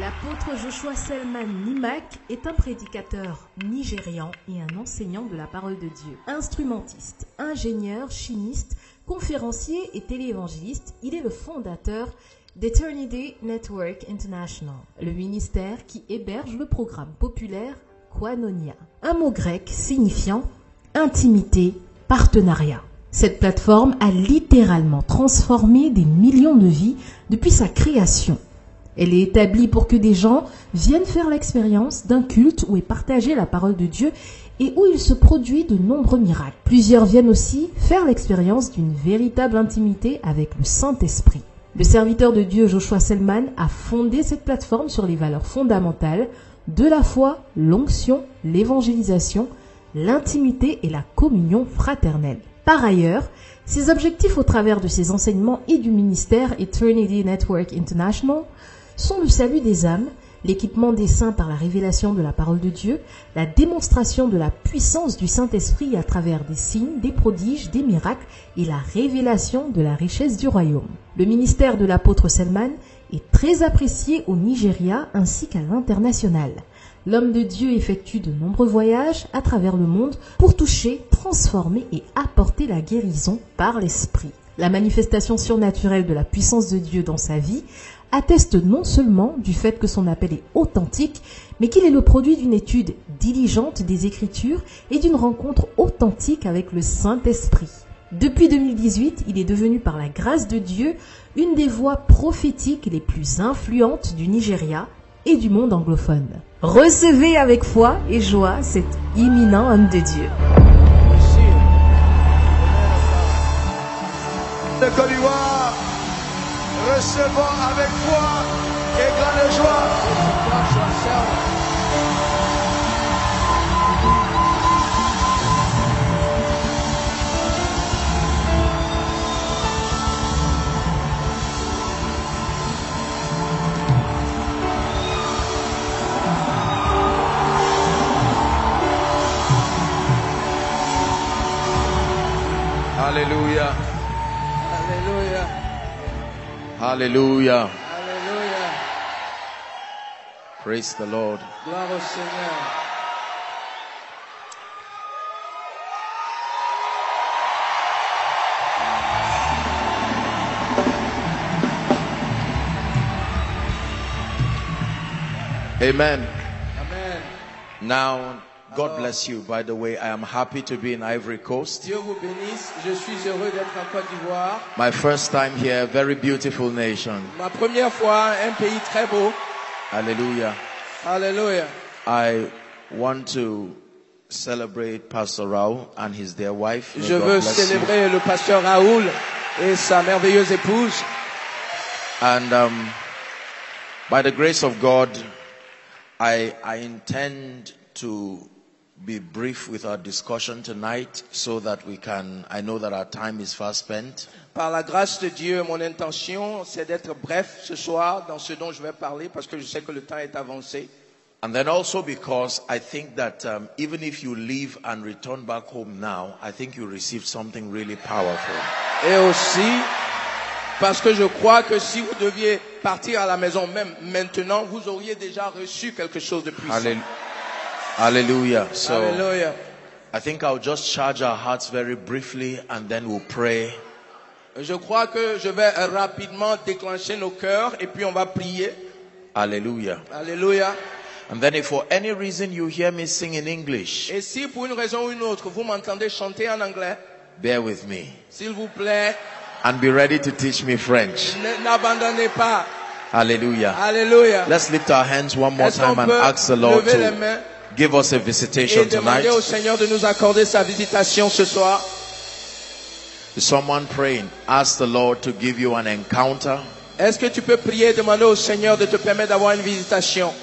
L'apôtre Joshua Selman Nimak est un prédicateur nigérian et un enseignant de la parole de Dieu. Instrumentiste, ingénieur, chimiste, conférencier et téléévangéliste, il est le fondateur d'Eternity Network International, le ministère qui héberge le programme populaire Koinonia, un mot grec signifiant intimité, partenariat. Cette plateforme a littéralement transformé des millions de vies depuis sa création. Elle est établie pour que des gens viennent faire l'expérience d'un culte où est partagée la parole de Dieu et où il se produit de nombreux miracles. Plusieurs viennent aussi faire l'expérience d'une véritable intimité avec le Saint-Esprit. Le serviteur de Dieu Joshua Selman a fondé cette plateforme sur les valeurs fondamentales de la foi, l'onction, l'évangélisation, l'intimité et la communion fraternelle. Par ailleurs, ses objectifs au travers de ses enseignements et du ministère Eternity Network International sont le salut des âmes, l'équipement des saints par la révélation de la parole de Dieu, la démonstration de la puissance du Saint-Esprit à travers des signes, des prodiges, des miracles et la révélation de la richesse du royaume. Le ministère de l'apôtre Selman est très apprécié au Nigeria ainsi qu'à l'international. L'homme de Dieu effectue de nombreux voyages à travers le monde pour toucher, transformer et apporter la guérison par l'Esprit. La manifestation surnaturelle de la puissance de Dieu dans sa vie atteste non seulement du fait que son appel est authentique, mais qu'il est le produit d'une étude diligente des Écritures et d'une rencontre authentique avec le Saint-Esprit. Depuis 2018, il est devenu par la grâce de Dieu une des voix prophétiques les plus influentes du Nigeria et du monde anglophone. Recevez avec foi et joie cet éminent homme de Dieu. De Côte d'Ivoire, recevons avec foi et grande joie. Alléluia. Alléluia. Hallelujah. Alléluia. Praise the Lord. Gloire au Seigneur. Amen. Amen. Now, God bless you. By the way, I am happy to be in Ivory Coast. Dieu vous bénisse. Je suis heureux d'être en Côte d'Ivoire. My first time here, very beautiful nation. Ma première fois, un pays très beau. Hallelujah. Alléluia. I want to celebrate Pastor Raoul and his dear wife. May Je God veux bless célébrer le pasteur Raoul et sa merveilleuse épouse. you. And by the grace of God, I intend to be brief with our discussion tonight so that we can, I know that our time is fast spent. Par la grâce de Dieu, mon intention, c'est d'être bref ce soir dans ce dont je vais parler parce que je sais que le temps est avancé. And then also because I think that even if you leave and return back home now, I think you receive something really powerful. Et aussi, parce que je crois que si vous deviez partir à la maison même maintenant, vous auriez déjà reçu quelque chose de puissant. Hallelujah. So Alléluia. I think I'll just charge our hearts very briefly and then we'll pray. Je crois que je vais rapidement déclencher nos cœurs et puis on va prier. Hallelujah. Alléluia. And then if for any reason you hear me sing in English, Et si pour une raison ou une autre, vous m'entendez chanter en anglais, bear with me. s'il vous plaît, And be ready to teach me French. n'abandonnez pas. Hallelujah. Alléluia. Let's lift our hands one more Est-ce qu'on time and peut ask the Lord lever les to mains give us a et visitation demander au tonight. Seigneur de nous accorder sa visitation ce soir? Is someone praying? Ask the Lord to give you an encounter. Est-ce que tu peux prier et demander au Seigneur de te permettre d'avoir une visitation?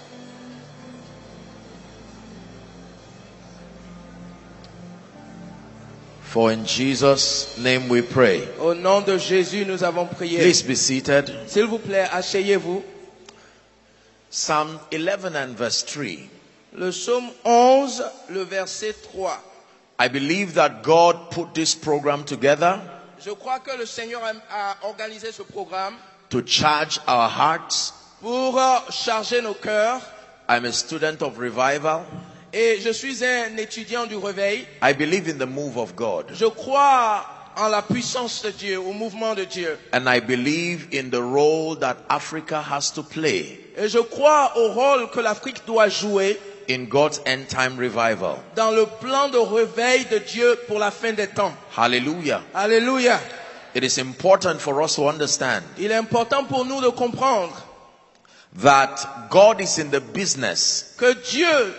For in Jesus' name we pray. Au nom de Jésus, nous avons prié. Please be seated. S'il vous plaît, asseyez-vous. Psalm 11 and verse 3. Le psaume 11, le verset 3. I believe that God put this program together Je crois que le Seigneur a organisé ce programme to charge our hearts, pour charger nos cœurs. I'm a student of revival. Et je suis un étudiant du réveil. I believe in the move of God. Je crois en la puissance de Dieu, au mouvement de Dieu. And I believe in the role that Africa has to play Et je crois au rôle que l'Afrique doit jouer in God's end time revival. dans le plan de réveil de Dieu pour la fin des temps. Hallelujah. Alléluia. It is important for us to understand Il est important pour nous de comprendre that God is in the business que Dieu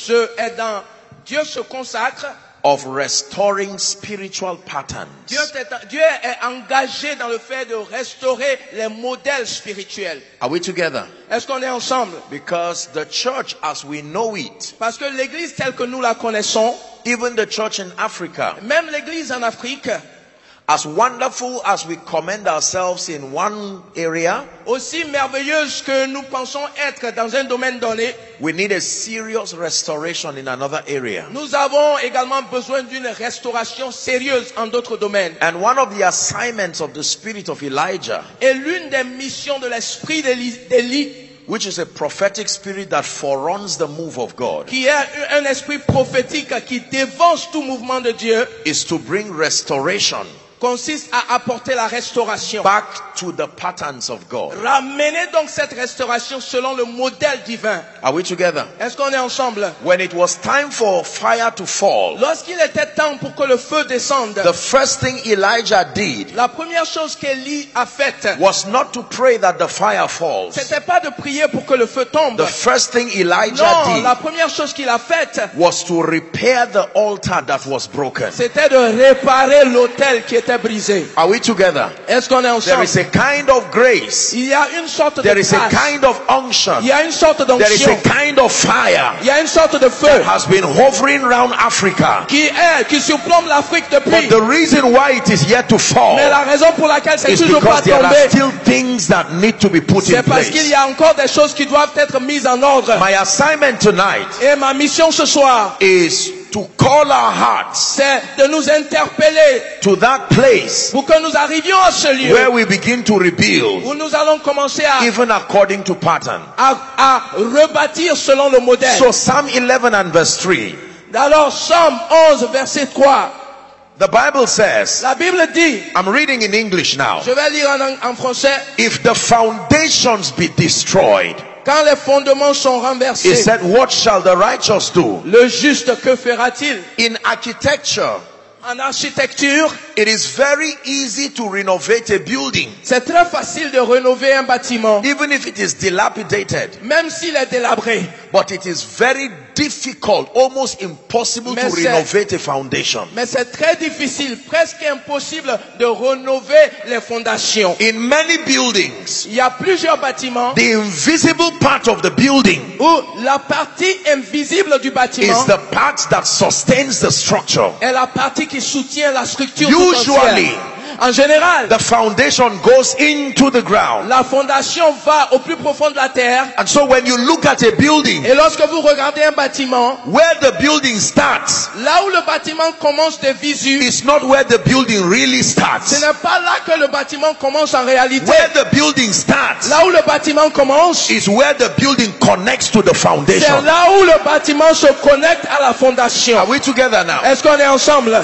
se consacre. of restoring spiritual patterns. Dieu est engagé dans le fait de restaurer les modèles spirituels. Are we together? Est-ce qu'on est ensemble? Because the church as we know it, Parce que l'église telle que nous la connaissons, even the church in Africa, même l'église en Afrique, as wonderful as we commend ourselves in one area, aussi merveilleuse que nous pensons être dans un domaine donné, we need a serious restoration in another area. nous avons également besoin d'une restauration sérieuse en d'autres domaines. And one of the assignments of the spirit of Elijah, Et l'une des missions de l'esprit d'Élie, which is a prophetic spirit that foreruns the move of God, qui est un esprit prophétique qui dévance tout mouvement de Dieu, is to bring restoration consiste à apporter la restauration. back to the patterns of God. Ramener donc cette restauration selon le modèle divin. Are we together? Est-ce qu'on est ensemble? When it was time for fire to fall, Lorsqu'il était temps pour que le feu descende, the first thing Elijah did la première chose qu'Élie a faite, was not to pray that the fire falls. c'était pas de prier pour que le feu tombe. The first thing Elijah Non, la did première chose qu'il a faite, was to repair the altar that was broken. c'était de réparer l'autel qui était brisé. Are we together? Est-ce qu'on est There ensemble? is a kind of grace. Il y a une sorte de There is a grâce. kind of unction. Il y a une sorte There is a d'onction. kind of fire Il y a une sorte de feu that has been hovering around Africa. qui surplombe l'Afrique But depuis. the reason why it is yet to fall Mais la raison pour laquelle c'est is toujours pas because there are tombé, still things that need to be put in c'est parce qu'il place. y a encore des choses qui doivent être mises en ordre. My assignment tonight Et ma mission ce soir, is to call our hearts c'est de nous interpeller to that place pour que nous arrivions à ce lieu where we begin to rebuild, où nous allons commencer even according to pattern. à rebâtir selon le modèle. So Psalm 11 and verse 3, Alors, Psaume 11, verset 3, the Bible says, la Bible dit, I'm reading in English now, je vais lire en français, if the foundations be destroyed, quand les fondements sont he renversés, said, what shall the righteous do? le juste, que fera-t-il? In architecture, En architecture, it is very easy to renovate a building, c'est très facile de rénover un bâtiment, even if it is dilapidated. même s'il est délabré. But it is very difficult, almost impossible to Mais c'est- renovate a foundation. Mais c'est très difficile, presque impossible de rénover les fondations. In many buildings, Il y a plusieurs bâtiments the invisible part of the building où la partie invisible du is bâtiment the part that sustains the structure. est la partie qui soutient la structure tout Usually, entière. En général, the foundation goes into the ground. la fondation va au plus profond de la terre. And so when you look at a building, Et lorsque vous regardez un bâtiment, where the building starts là où le bâtiment commence de visu, is not where the building really ce starts. n'est pas là que le bâtiment commence en réalité. Where the building starts Là où le bâtiment commence, is where the building connects to the c'est foundation. là où le bâtiment se connecte à la fondation. Are we together now? Est-ce qu'on est ensemble?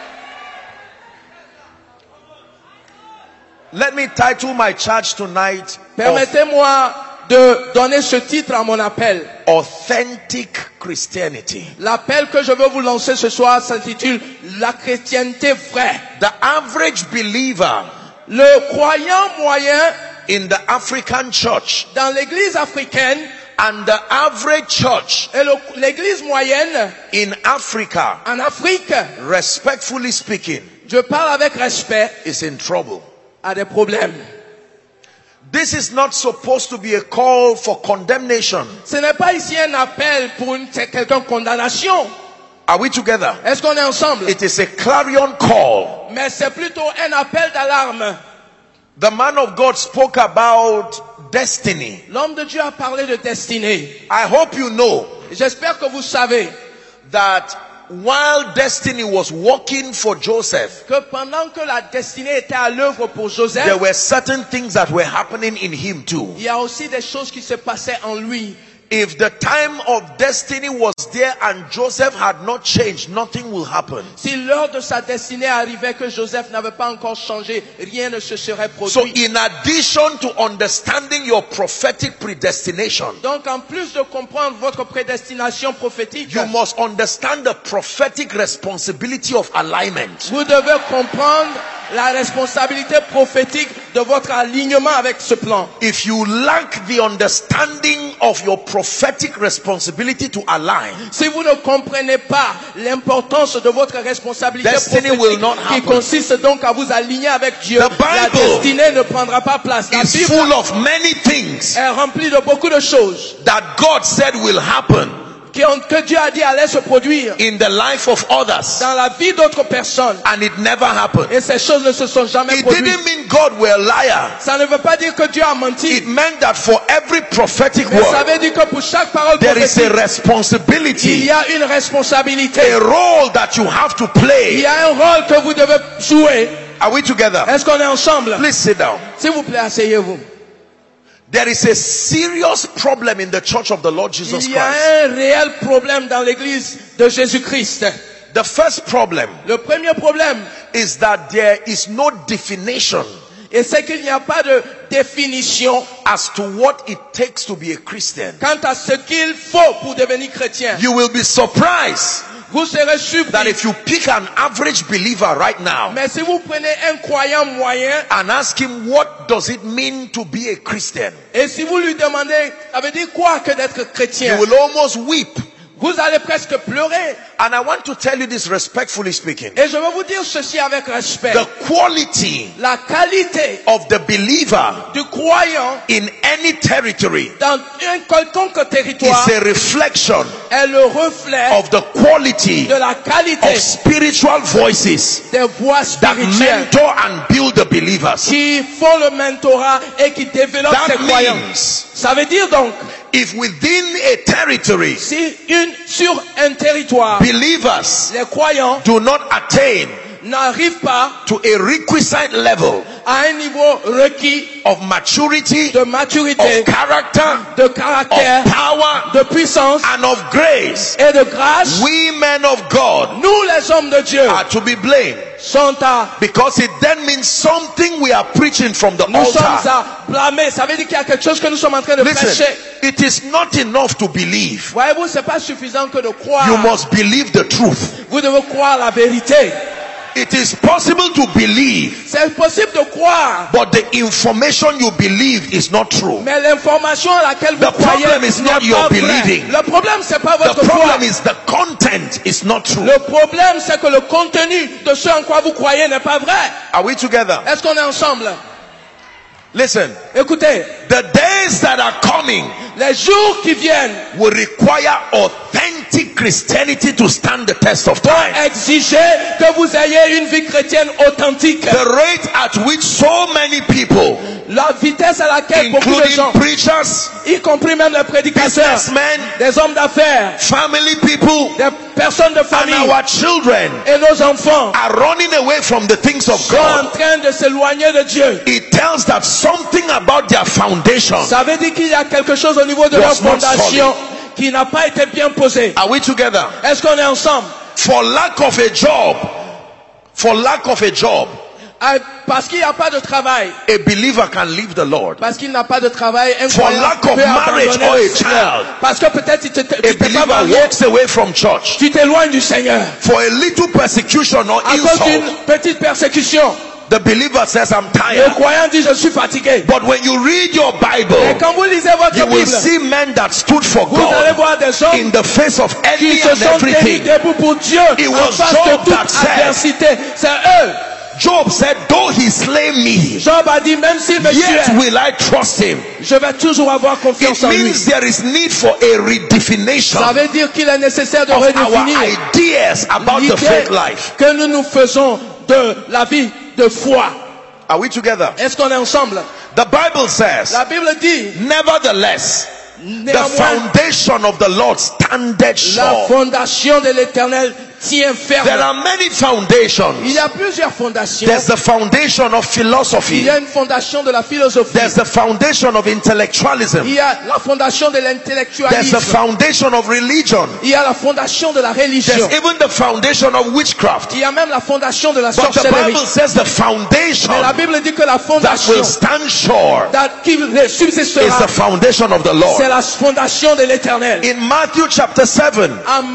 Let me title my charge tonight Permettez-moi de donner ce titre à mon appel. Authentic Christianity. L'appel que je veux vous lancer ce soir s'intitule La chrétienté vraie. The average believer Le croyant moyen in the African church dans l'église africaine and the average church et l'église moyenne in Africa, en Afrique, respectfully speaking, je parle avec respect, is in trouble. a des problèmes. This is not supposed to be a call for condemnation. Ce n'est pas ici un appel pour quelqu'un condamnation. Are we together? Est-ce qu'on est ensemble? It is a clarion call. Mais c'est plutôt un appel d'alarme. The man of God spoke about destiny. L'homme de Dieu a parlé de destinée. I hope you know J'espère que vous savez that while destiny was working for Joseph, que pendant que la destinée était à l'œuvre pour Joseph, there were certain things that were happening in him too. il y a aussi des choses qui se passaient en lui. If the time of destiny was there and Joseph had not changed, nothing will happen. Si l'heure de sa destinée arrivait que Joseph n'avait pas encore changé, rien ne se serait So produit. in addition to understanding your prophetic predestination, Donc en plus de comprendre votre prédestination prophétique, you must understand the prophetic responsibility of alignment. vous devez comprendre la responsabilité prophétique de votre alignement avec ce plan. If you lack the understanding of your prophetic responsibility to align, Si vous ne comprenez pas l'importance de votre responsabilité Destiny will not prophétique, qui happen. consiste donc à vous aligner avec Dieu, The Bible la destinée ne prendra pas place. La it's Bible full of many things est remplie de beaucoup de choses that God said will happen que Dieu a dit allaient se produire in the life of others, dans la vie d'autres personnes. and it never happened. Et ces choses ne se sont jamais It produites. didn't mean God were a liar. Ça ne veut pas dire que Dieu a menti. It meant that for every prophetic Mais ça word, veut dire que pour chaque parole there is a prophétique, il responsibility, y a une responsabilité. a role that you have to Il play. y a un rôle que vous devez jouer. Are we together? Est-ce qu'on est ensemble? Please sit down. S'il vous plaît, asseyez-vous. There is a serious problem in the church of the Lord Jesus Il y a Christ. un réel problème dans l'église de Jésus-Christ. The first problem Le premier problème, is that there is no definition et c'est qu'il n'y a pas de définition as to what it takes to be a Christian. quant à ce qu'il faut pour devenir chrétien. You will be surprised Vous serez that surpris. if you pick an average believer right now Mais si vous prenez un croyant moyen and ask him what does it mean to be a Christian, et si vous lui demandez, ça veut dire quoi que d'être you chrétien? will almost weep. Vous allez presque pleurer. And I want to tell you this respectfully speaking. Et je veux vous dire ceci avec respect. The quality La qualité of the believer du croyant in any territory dans un quelconque is territoire a reflection est le reflet of the quality de la qualité of spiritual voices des voix that spirituelles mentor and build the believers. qui font le mentorat et qui développent ces That croyants. means Ça veut dire donc, if within a territory si sur un territoire, believers les croyants do not attain n'arrivent pas to a requisite level à un niveau requis of maturity, de maturité, of character, de caractère, of power, de puissance and of grace, et de grâce, we men of God nous les hommes de Dieu are to be blamed. sont à, Because it then means something we are preaching from the nous sommes altar. à blâmer. Ça veut dire qu'il y a quelque chose que nous sommes en train de Listen, prêcher. it is not enough to believe. Voyez-vous, c'est pas suffisant que de croire. You must believe the truth. Vous devez croire la vérité. It is possible to believe, C'est possible de croire, but the information you believe is not true. mais l'information à laquelle vous The croyez problem is not n'est your pas vraie. believing. Le problème, c'est pas The votre foi. problem is the content is not true. Le problème, c'est que le contenu de ce en quoi vous croyez n'est pas vrai. Are we together? Est-ce qu'on est ensemble? Listen, Écoutez, the days that are coming les jours qui viennent will require authentic Christianity to stand the test of time. exiger que vous ayez une vie chrétienne authentique. The rate at which so many people, La vitesse à laquelle beaucoup de including gens, preachers, y compris même les prédicateurs, businessmen, des hommes d'affaires, family people, des personnes de and famille our children et nos enfants are running away from the things of sont en God, train de s'éloigner de Dieu. it tells that something about their foundation. Ça veut dire qu'il y a quelque chose au niveau de leur Was not fondation qui n'a pas été bien posé. Are we together? Est-ce qu'on est ensemble? For lack of a job, Parce qu'il n'y a pas de travail. a believer can leave the Lord. Parce qu'il n'a pas de travail. Un For croyant lack of peut marriage abandonner or le a Seigneur. child, Parce que peut-être tu A t'es pas believer marié, walks away from church. tu t'éloignes du Seigneur. For a little persecution or À cause d'une insult, petite persécution, the believer says, I'm le tired. croyant dit je suis fatigué. But when you read your Et Bible, quand vous lisez votre you will Bible, see men that stood for vous allez God voir des hommes in the face of qui any se and sont tenus everything. debout pour Dieu It en was face Job de toute that said- adversité. C'est eux. Job said, though he slay me, Job a dit même s'il me yet tue, will I trust him. je vais toujours avoir confiance It en lui. means there is need for a redefinition Ça of veut dire qu'il est nécessaire de our redéfinir ideas about the l'idée faith life. que nous faisons de la vie de foi. Are we together? Est-ce qu'on est ensemble? The Bible says, La Bible dit, nevertheless, the néanmoins, foundation of the Lord standeth la sure. fondation de l'Éternel tient ferme. There are many foundations. Il y a plusieurs fondations. There's the foundation of Il philosophy. y a une fondation de la philosophie. There's the foundation of intellectualism. Il y a la fondation de There's l'intellectualisme. the foundation of religion. Il y a la fondation de la religion. There's even the foundation of witchcraft. Il y a même la fondation de la But the sorcellerie. Bible says the foundation Mais la Bible dit que la that fondation will stand sure qui is subsistera, the foundation of the c'est Lord. la fondation de l'Éternel. In Matthew chapter 7,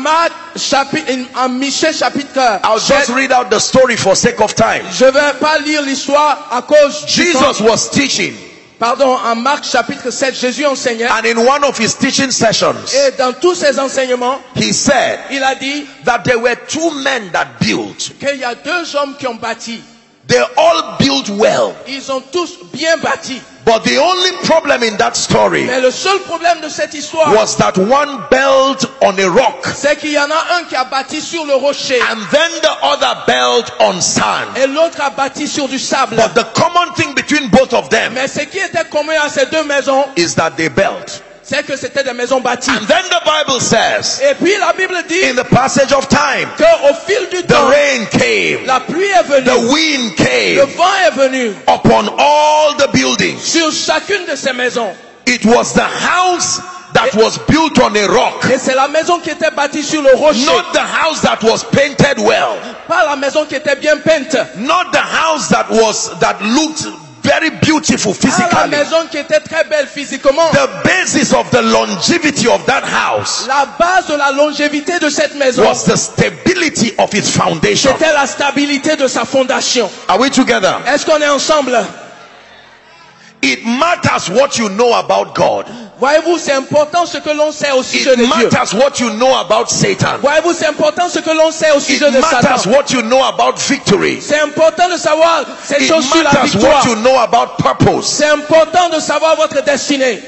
En Michée chapitre I'll just 7, read out the story for sake of time. je ne vais pas lire l'histoire à cause du temps. Jesus was teaching, Pardon, en Marc chapitre 7, Jésus enseignait. and in one of his teaching sessions, Et dans tous ses enseignements, he said il a dit that there were two men that built. qu'il y a deux hommes qui ont bâti. They all built well. Ils ont tous bien bâti. But the only problem in that story Mais le seul problème de cette histoire, was that one built on a rock, c'est qu'il y en a un qui a bâti sur le rocher and then the other built on sand. et l'autre a bâti sur du sable. But the common thing between both of them Mais ce qui était commun à ces deux maisons, is that they built. c'est que c'était des maisons bâties. And then the Bible says, Et puis la Bible dit in the passage of time, qu'au fil du the temps, rain came, la pluie est venue, the wind le came vent est venu upon all the buildings. sur chacune de ces maisons. It was the house that was built on a rock, Et c'est la maison qui était bâtie sur le rocher, not the house that was painted well, pas la maison qui était bien peinte, not the house that looked very beautiful pas la physically. maison qui était très belle physiquement. The basis of the longevity of that house La base de la longévité de cette maison, was the stability of its foundation. c'était la stabilité de sa fondation. Are we together? Est-ce qu'on est ensemble? It matters what you know about God. Voyez-vous, c'est important ce que l'on sait au sujet It de Dieu. matters what you know about Satan. Voyez-vous, c'est important ce que l'on sait au It sujet de matters Satan. what you know about victory. C'est important de savoir ces It choses sur la matters victoire. what you know about purpose. C'est important de savoir votre destinée.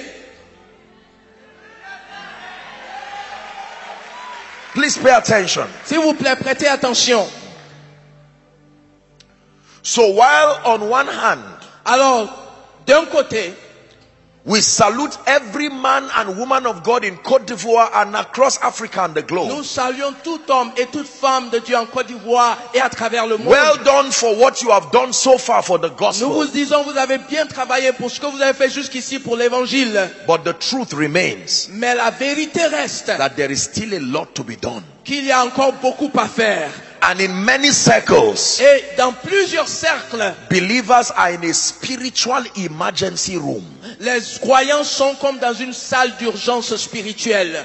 Please pay attention. S'il vous plaît, prêtez attention. So while on one hand Alors, d'un côté, we salute every man and woman of God in Côte d'Ivoire and across Africa and the globe. nous saluons tout homme et toute femme de Dieu en Côte d'Ivoire et à travers le monde. Well done for what you have done so far for the Nous gospel. vous disons, vous avez bien travaillé pour ce que vous avez fait jusqu'ici pour l'évangile. But the truth remains Mais la vérité reste that there is still a lot to be done. qu'il y a encore beaucoup à faire. And in many circles, Et dans plusieurs cercles, believers are in a spiritual emergency room. les croyants sont comme dans une salle d'urgence spirituelle.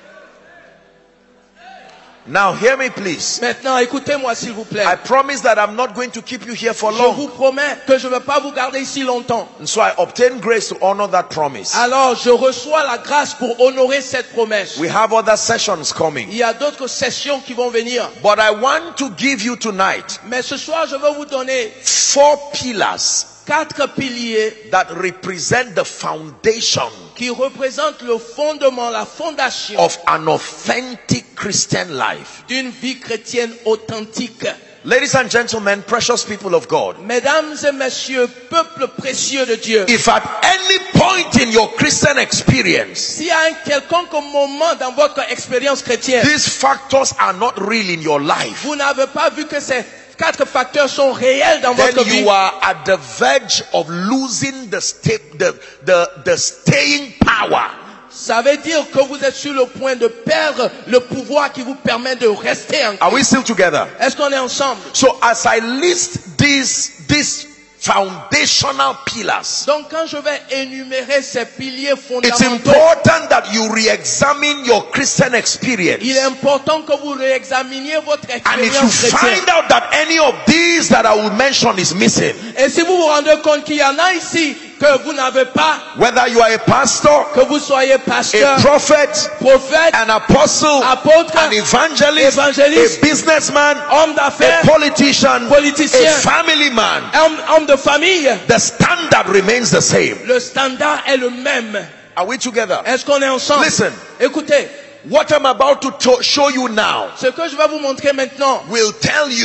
Now hear me please. Maintenant, écoutez-moi s'il vous plaît. I promise that I'm not going to keep you here for Je long. vous promets que je ne vais pas vous garder ici longtemps. And so I obtain grace to honor that promise. Alors, je reçois la grâce pour honorer cette promesse. We have other sessions coming. Il y a d'autres sessions qui vont venir. But I want to give you tonight Mais ce soir, je vais vous donner 4 pillars 4 piliers that represent the foundation qui représentent le fondement, la fondation of an authentic Christian life. d'une vie chrétienne authentique. Ladies and gentlemen, precious people of God, Mesdames et messieurs, peuple précieux de Dieu, if at any point in your Christian experience s'il y a un quelconque moment dans votre expérience chrétienne, these factors are not real in your life, vous n'avez pas vu que ces 4 facteurs sont réels dans then votre vie, you are at the verge of losing the staying power. ça veut dire que vous êtes sur le point de perdre le pouvoir qui vous permet de rester en Are we Christ. still together? Est-ce qu'on est ensemble? So as I list these foundational pillars, Donc quand je vais énumérer ces piliers it's fondamentaux, important that you re-examine your Christian experience. il est important que vous réexaminiez votre And if you expérience chrétienne. find out that any of these that I will mention is missing, Et si vous vous rendez compte qu'il y en a ici que vous n'avez pas, whether you are a pastor, que vous soyez a pasteur, prophet, prophète, an apostle, apôtre, an evangelist, évangéliste, a businessman, homme a d'affaires, politician, politicien, a family man, homme de famille, the standard remains the same. le standard est le même. Are we together? Est-ce qu'on est ensemble? Listen. Écoutez, What I'm about to show you now ce que je vais vous montrer maintenant, will tell you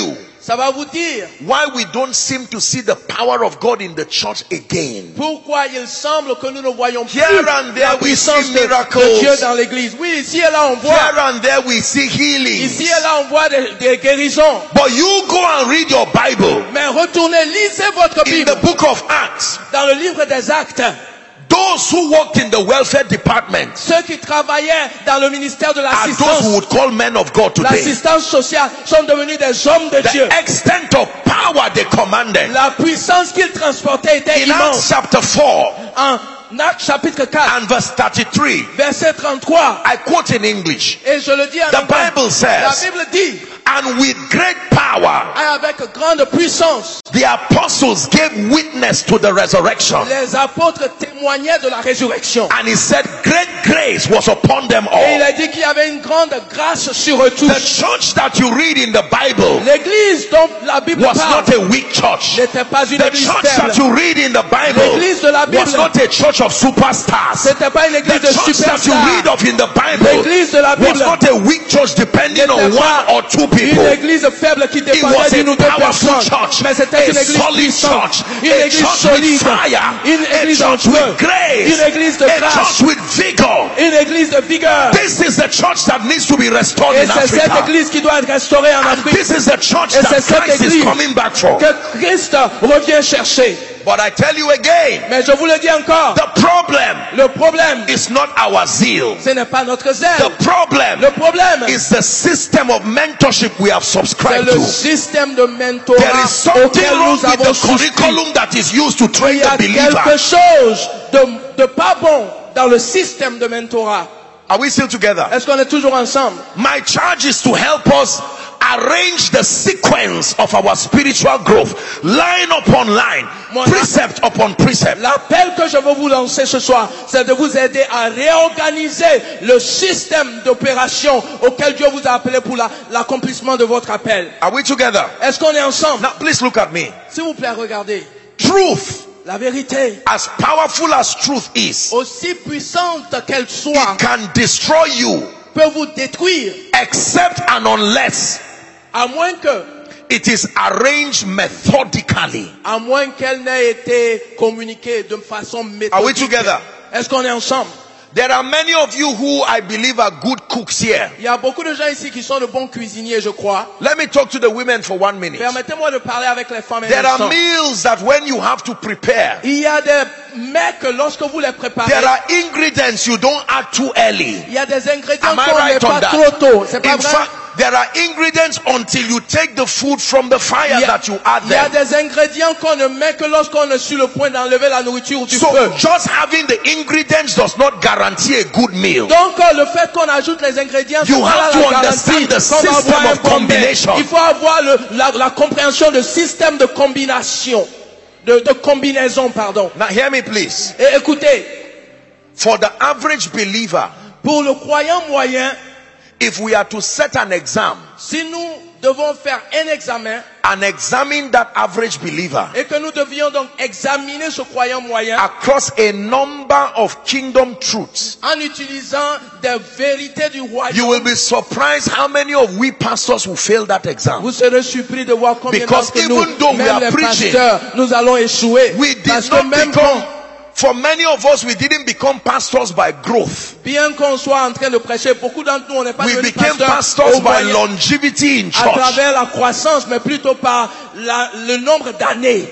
Ça va vous dire why we don't seem to see the power of God in the church again. pourquoi il semble que nous ne voyons plus Here and there la we puissance see de miracles. Dieu dans l'église. Oui, ici et là on voit. Here and there we see healings. Ici et là on voit des guérisons. But you go and read your Bible Mais retournez, lisez votre in Bible the book of Acts. dans le livre des Actes. Those who worked in the welfare department Ceux qui travaillaient dans le ministère de are those l'assistance, who would call men of God today. l'assistance sociale, sont devenus des hommes de Dieu. The extent of power they commanded. La puissance qu'ils transportaient était In Acts immense. chapter 4 En Actes chapitre 4, and verse 33, verset 33, I quote in English. et je le dis en The anglais, Bible la says, Bible dit, and with great power, avec grande puissance, the apostles gave witness to the resurrection. les apôtres témoignaient de la résurrection. And he said, great grace was upon them Et il all. a dit qu'il y avait une grande grâce sur eux tous. The church that you read in the Bible L'église dont la Bible was parle not a weak church. n'était pas une The église church faible. that you read in the Bible L'église de la Bible was not a church of superstars. c'était pas une église The de church that you read superstars. of in the Bible L'église de la was Bible not a weak church depending on n'était one pas or two une people. église faible qui It was dépendait a d'une ou deux powerful personnes. church, Mais c'était a une église solid puissante, church, une a église church with solide, fire, une a église en church with feu, grace, une église de a grâce, church with vigor. une église de vigueur. This is the church that needs to be restored Et in c'est cette Africa. église qui doit être restaurée en And Afrique, this is the church Et that c'est cette Christ is église coming back for. que Christ revient chercher. But I tell you again, Mais je vous le dis encore, the problem le problème, is not our zeal. ce n'est pas notre zèle. The problem Le problème, is the system of mentorship we have c'est subscribed le to. système de There mentorat is something auquel wrong nous with avons the souscrit. curriculum that is used to train Il y a the believer. quelque chose de pas bon dans le système de mentorat. Are we still together? Est-ce qu'on est toujours ensemble? My charge is to help us arrange the sequence of our spiritual growth, line upon line, precept upon precept. L'appel que je veux vous lancer ce soir, c'est de vous aider à réorganiser le système d'opération auquel Dieu vous a appelé pour l'accomplissement de votre appel. Are we together? Est-ce qu'on est ensemble? Now please look at me. S'il vous plaît, regardez. Truth, La vérité, as powerful as truth is, aussi puissante qu'elle it soit, can destroy you peut vous détruire, except and unless à moins it is arranged methodically. qu'elle n'ait été communiquée de façon Are we méthodique. together? Est-ce qu'on est ensemble? There are many of you who I believe are good cooks here. Il y a beaucoup de gens ici qui sont de bons cuisiniers, je crois. Let me talk to the women for 1 minute. Permettez-moi de parler avec les femmes et There les are hommes. meals that when you have to prepare, Il y a des mets que lorsque vous les préparez, there are ingredients you don't add too early. il y a des ingrédients Am I qu'on ne met right on pas that? trop tôt. C'est pas In vrai? fact, there are ingredients until you take the food from the fire that you add Il y a them. des ingrédients qu'on ne met que lorsqu'on est sur le point d'enlever la nourriture du So feu. just having the ingredients does not guarantee a good meal. Donc le fait qu'on ajoute les ingrédients, You c'est pas have la to garantie understand the qu'on va system avoir un of bon mets. combination. Il faut avoir la compréhension du système de combination, de combinaison, pardon. Now hear me please. Et écoutez, For the average believer, pour le croyant moyen, if we are to set an exam si nous devons faire un examen and examine that average believer et que nous devions donc examiner ce croyant moyen across a number of kingdom truths, en utilisant des vérités du you royaume, will be surprised how many of we pastors will fail that exam. vous serez surpris de voir combien Because d'entre nous, even though we même are les preaching, pasteurs, nous allons échouer. We did Parce que not même become, for many of us, we didn't become pastors by growth. bien qu'on soit en train de prêcher, beaucoup d'entre nous, on n'est pas We devenus became pasteurs pastors au by moyen- longevity in à church. travers la croissance, mais plutôt par le nombre d'années.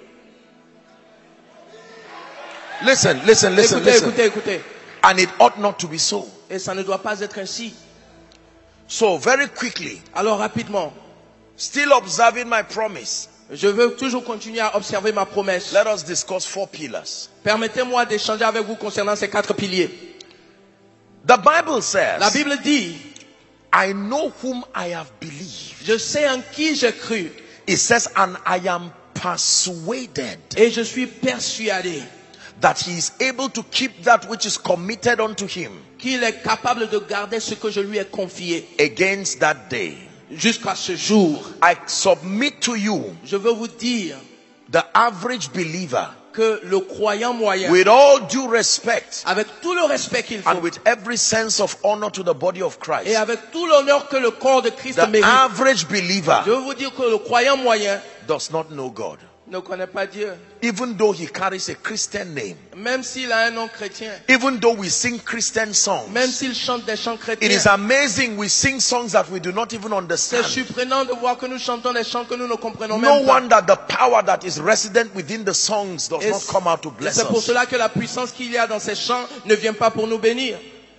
Listen, listen, listen, Écoutez, listen. écoutez, écoutez. And it ought not to be so. Et ça ne doit pas être ainsi. So very quickly, Alors rapidement, still observing my promise, je veux toujours continuer à observer ma promesse. let us discuss 4 pillars. Permettez-moi d'échanger avec vous concernant ces 4 piliers. The Bible La says, Bible dit, I know whom I have believed. je sais en qui j'ai cru It says, and I am persuaded et je suis persuadé that he is able to keep that which is committed unto him qu'il est capable de garder ce que je lui ai confié against that day. jusqu'à ce jour. I submit to you, Je veux vous dire, the average believer que le croyant moyen, with all due respect avec tout le respect qu'il faut, and with every sense of honor to the body of et Christ, avec tout l'honneur que le corps de Christ the mérite, average believer je veux vous dire que le croyant moyen does not know God. ne connaît pas Dieu. Even though he carries a Christian name, Même s'il a un nom chrétien, even though we sing Christian songs, même s'il chante des chants it is chrétiens, amazing we sing songs that we do not even c'est understand. surprenant de voir que nous chantons des chants que nous ne comprenons No même pas. wonder the power that is resident within the songs does Et not come out to bless c'est pour us. cela que la puissance qu'il y a dans ces chants ne vient pas pour nous bénir.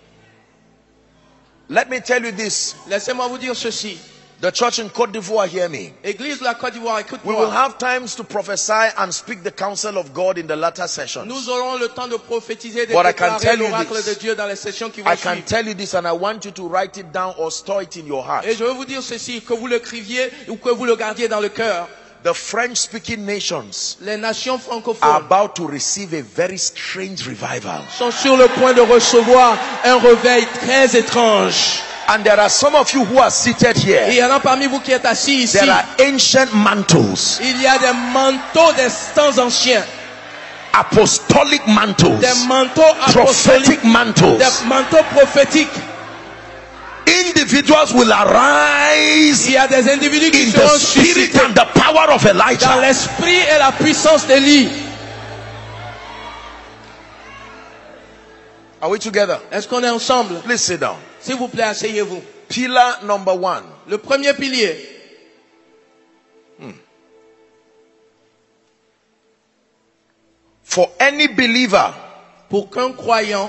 Let me tell you this. Laissez-moi vous dire ceci. The church in Côte d'Ivoire, hear me. Église de la Côte d'Ivoire, We will écoute-moi. have times to prophesy and speak the counsel of God in the latter sessions. Nous aurons le temps de prophétiser, de But I can déclarer tell you l'oracle this. de Dieu dans les sessions qui vont I can suivre. tell you this and I want you to write it down or store it in your heart. Et je veux vous dire ceci, que vous l'écriviez ou que vous le gardiez dans le cœur. The French-speaking nations Les nations are francophones about to receive a very strange revival. sont sur le point de recevoir un réveil très étrange. And there are some of you who are seated Et il here. y en a parmi vous qui êtes assis ici. There are ancient mantles, Il y a des manteaux des temps anciens, apostolic mantles, des manteaux prophetic apostoliques, mantles. des manteaux prophétiques. Individuals will arise Il y a des individus qui in the seront spirit suscités and the power of dans Elijah. l'esprit et la puissance d'Élie. Are we together? Est-ce qu'on est ensemble? Please sit down. S'il vous plaît, asseyez-vous. Pillar number 1. Le premier pilier, For any believer, pour qu'un croyant,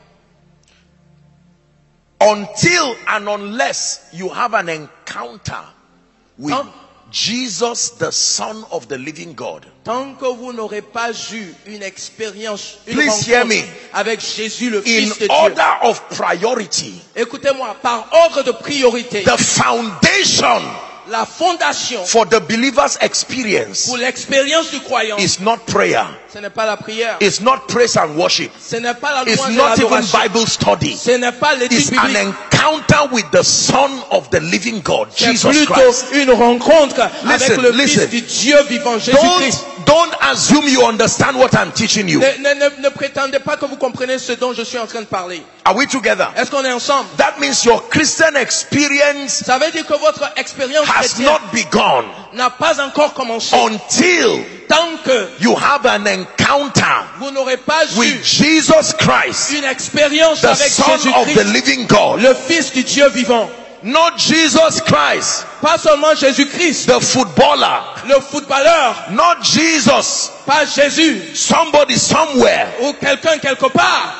until and unless you have an encounter with Huh? Jesus, the Son of the living God, tant que vous n'aurez pas eu une expérience, une Please hear rencontre me. avec Jésus, le in Fils de Dieu. order of priority, Écoutez-moi, par ordre de priorité, the foundation la fondation for the believer's experience pour l'expérience du croyant, is not prayer, ce n'est pas la prière, it's not praise and worship, ce n'est pas la it's louange et not even l'adoration, Bible study. ce n'est pas l'étude It's an biblique, encounter with the Son of the living God, c'est Jesus plutôt Christ. une rencontre avec Listen, le listen. Fils du Dieu vivant, Jésus-Christ. Don't assume you understand what I'm teaching you. Ne prétendez pas que vous comprenez ce dont je suis en train de parler. Are we together? Est-ce qu'on est ensemble? That means your Christian experience Ça veut dire que votre expérience has chrétienne not begun n'a pas encore commencé. until Tant que you have an encounter vous n'aurez pas with eu Jesus Christ, une expérience the avec Son of the Jésus-Christ, living God. le Fils du Dieu vivant. Not Jesus Christ, Pas seulement Jésus-Christ, the footballer. le footballeur, Not Jesus, pas Jésus, somebody somewhere. ou quelqu'un quelque part.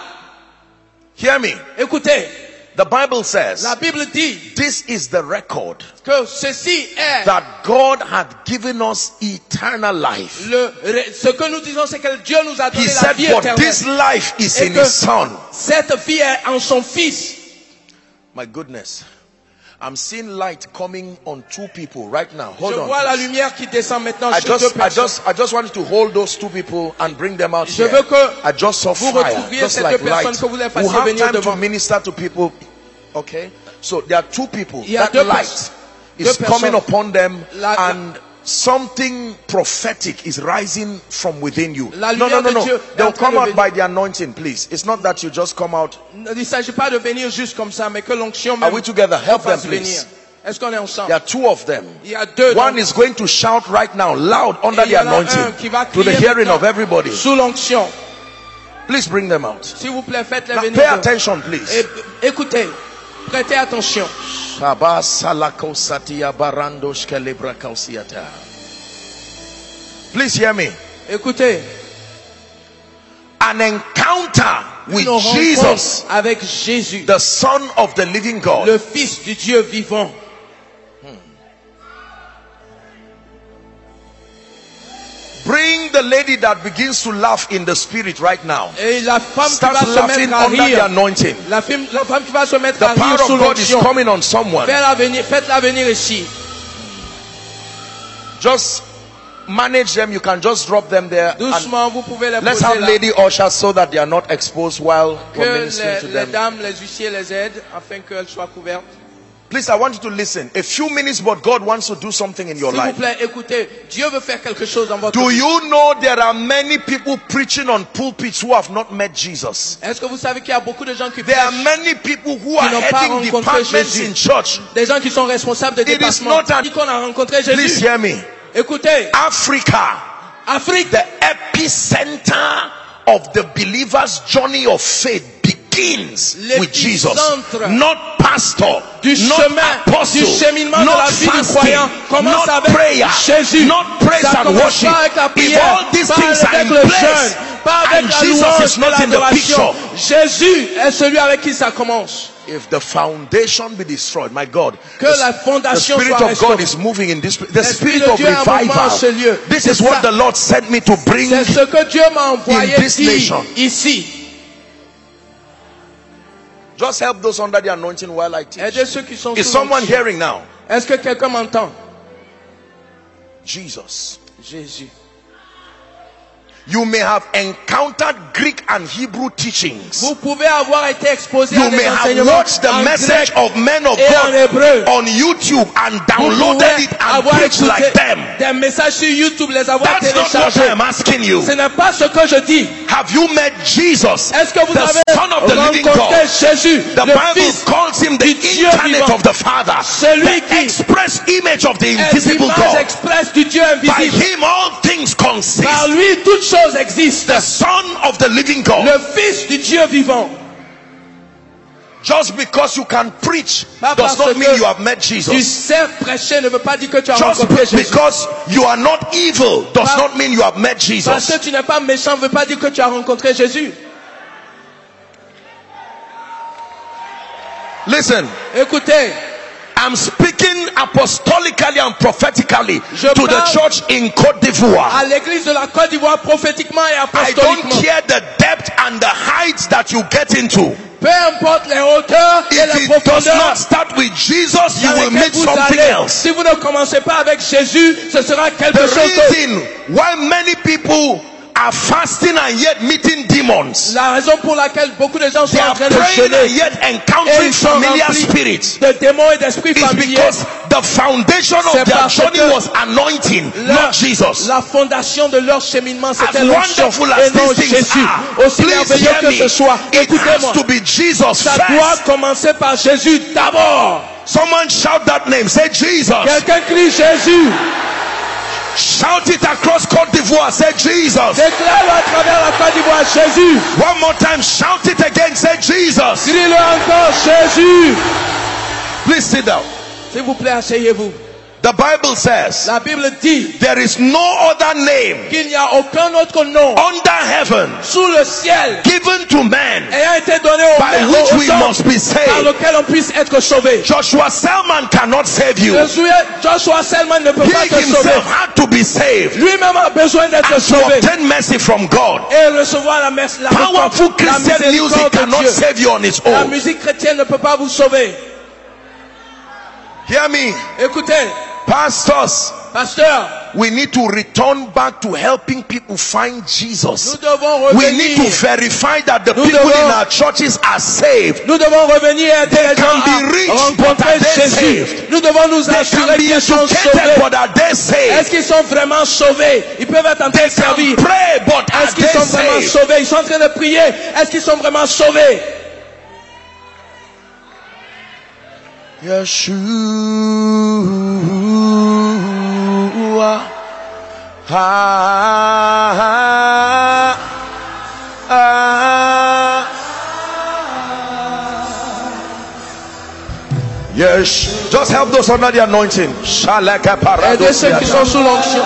Hear me. Écoutez, The Bible says, la Bible dit this is the record que ceci est that God had given us eternal life. ce que nous disons, c'est que Dieu nous a donné He la said, vie for éternelle. this life is Et in que His Son. cette vie est en son Fils. My goodness. I'm seeing light coming on two people right now. Hold Je on. vois la please. lumière qui descend maintenant I sur deux just personnes. want you to hold those two people and bring them out Je here. veux que I just saw vous fire, retrouviez just ces like deux personnes, light. que vous les We'll fassiez have venir time to devant. minister to people. Okay, so there are two people. Il y a That deux light personnes. is Deux coming personnes. upon them, La- and something prophetic is rising from within you. La No, lumière de Dieu est They'll en train come de out venir. by the anointing, please. It's not that you just come out. Il ne s'agit pas de venir juste comme ça, mais que l'onction Are même we together? nous Help them, fasse venir. please. Est-ce qu'on est ensemble? There are two of them. Il y a deux. One donc, is going to shout right now, loud, under et il y the en a un anointing, qui va to the crier hearing maintenant of everybody. sous l'onction. Please bring them out. S'il vous plaît, faites-les Now, venir. pay devant. attention, please. Et écoutez, prêtez attention. Please hear me. Écoutez, An encounter with une rencontre Jesus, avec Jésus, the Son of the living God. le Fils du Dieu vivant. Bring the lady that begins to laugh in the spirit right now. Et la femme qui Starts va se laughing mettre à under the rire, anointing. la femme qui va se mettre The à rire power sous of God is l'onction, coming on someone. faites-la venir ici. Just manage them. You can just drop them there. And Doucement, vous pouvez les let's poser have là. lady ushers so that they are not exposed while Que we're ministering to les them. dames, les huissiers les aident afin qu'elles soient couvertes. Please, I want you to listen. A few minutes, but God wants to do something in your S'il vous life. plaît, écoutez. Dieu veut faire quelque chose dans votre Do vie. you know there are many people preaching on pulpits who have not met Jesus? Est-ce que vous savez qu'il y a beaucoup de gens qui There are prêchent, many people who are n'ont pas heading rencontré departments Jésus. in church. des gens qui sont responsables de It is déplacements, not an- qui qu'on a rencontré Please Jésus? hear me. Écoutez, Africa, Afrique, the epicenter of the believer's journey of faith begins with Jesus. L'épicentre Not pastor, du not chemin, apostle, du cheminement de not la vie du fasting, croyant commence not avec prayer, Jésus. not praise Ça and commence worship. pas avec la If prière, all these pas things are avec in le place jeûne, pas avec and la Jesus louange is et not in the l'adoration, picture, Jésus est celui avec qui ça commence. if the foundation be destroyed, my God, Que la the fondation Spirit soit of God restaurée. is moving in this place. The L'Esprit Spirit de of Dieu est en mouvement en ce lieu. revival. This C'est is what ça. the Lord sent me to bring. C'est ce que Dieu m'a envoyé in this dire nation. ici. Just help those under the anointing while I teach. Aidez ceux qui sont Is sous someone l'onction. hearing now? Est-ce que quelqu'un m'entend? Jesus. Jésus. You may have encountered Greek and Hebrew teachings. Vous pouvez avoir été exposé You à may des have enseignements watched the en message grec of men of et en God hébreu. on YouTube and Vous downloaded pouvez it and avoir preached écouté like them. des messages sur YouTube, les avoir That's not what téléchargés. I am asking you. Ce n'est pas ce que je dis. Have you met Jesus, Est-ce que vous the avez Son of the living rencontré God? Jésus, The le Bible Fils, calls him the du Dieu incarnate vivant. of the Father, Celui the qui express image of the est invisible l'image God. expresse du Dieu By invisible? him all things consist. Par lui, toutes choses existent. The Son of the living God. Le Fils du Dieu vivant. Just because you can preach Pas does parce not mean que you have met Tu Jesus. sais prêcher ne veut pas dire que tu as Just rencontré Jésus. because you are not evil does Pas- not mean you have met Parce Jesus. que tu n'es pas méchant ne veut pas dire que tu as rencontré Jésus. Listen, Écoutez, I'm speaking apostolically and prophetically Je to the parle church in Côte d'Ivoire. à l'église de la Côte d'Ivoire prophétiquement et I don't apostoliquement. care the depth and the heights that you get into. Peu importe les hauteurs et If les it does profondeurs not start with Jesus, you dans will lesquelles meet vous something allez. else. Si vous ne commencez pas avec Jésus, ce sera quelque The chose d'autre. reason why many people are fasting and yet meeting demons, La raison pour laquelle beaucoup de gens sont they en are train de praying and jeûner yet et encountering ils sont familiar remplis spirits, de démons et d'esprits is familiers. because the foundation C'est of their parce journey que was anointing, Leur- not Jesus. La fondation de leur cheminement, c'était As l'onction wonderful et as non these things Jésus. are, Aussi please merveilleux hear que me. ce soit, It écoutez-moi, has to be Jesus ça doit first. commencer par Jésus d'abord. Someone shout that name. Say Jesus. Quelqu'un crie Jésus. Shout it across Côte d'Ivoire. Say Jesus. Déclare-le à travers la Côte d'Ivoire, Jésus. One more time. Shout it again. Say Jesus. Crie-le encore, Jésus. Please sit down. S'il vous plaît, asseyez-vous. The Bible says La Bible dit there is no other name qu'il n'y a aucun autre nom under heaven sous le ciel given to man ayant été donné by which we must be par saved. lequel on puisse être sauvé. Joshua Selman cannot save you. Joshua Selman ne peut pas He te sauver. himself had to be saved Lui-même a besoin d'être and to sauvé obtain mercy from God. et recevoir la merci, la Powerful Christian music miséricorde de cannot Dieu. save you on its La own. musique chrétienne ne peut pas vous sauver. Hear me, Écoutez, pastors. pasteur, We need to return back to helping people find nous Jesus. devons We need to revenir. verify that the Nous people devons- in our churches are saved. Nous devons revenir et aider les can gens be rich, à rencontrer but are they Jésus. saved? Nous devons nous They assurer can be qu'ils sont educated, sauvés. but are they Est-ce saved? qu'ils sont vraiment sauvés? Ils peuvent être en train They de servir. can pray, but are Est-ce qu'ils they sont vraiment saved? sauvés? Ils sont en train de prier. Est-ce qu'ils sont vraiment sauvés? Yeshua. Yes, just help those under the anointing. Shalaka Aidez ceux qui sont sous l'onction.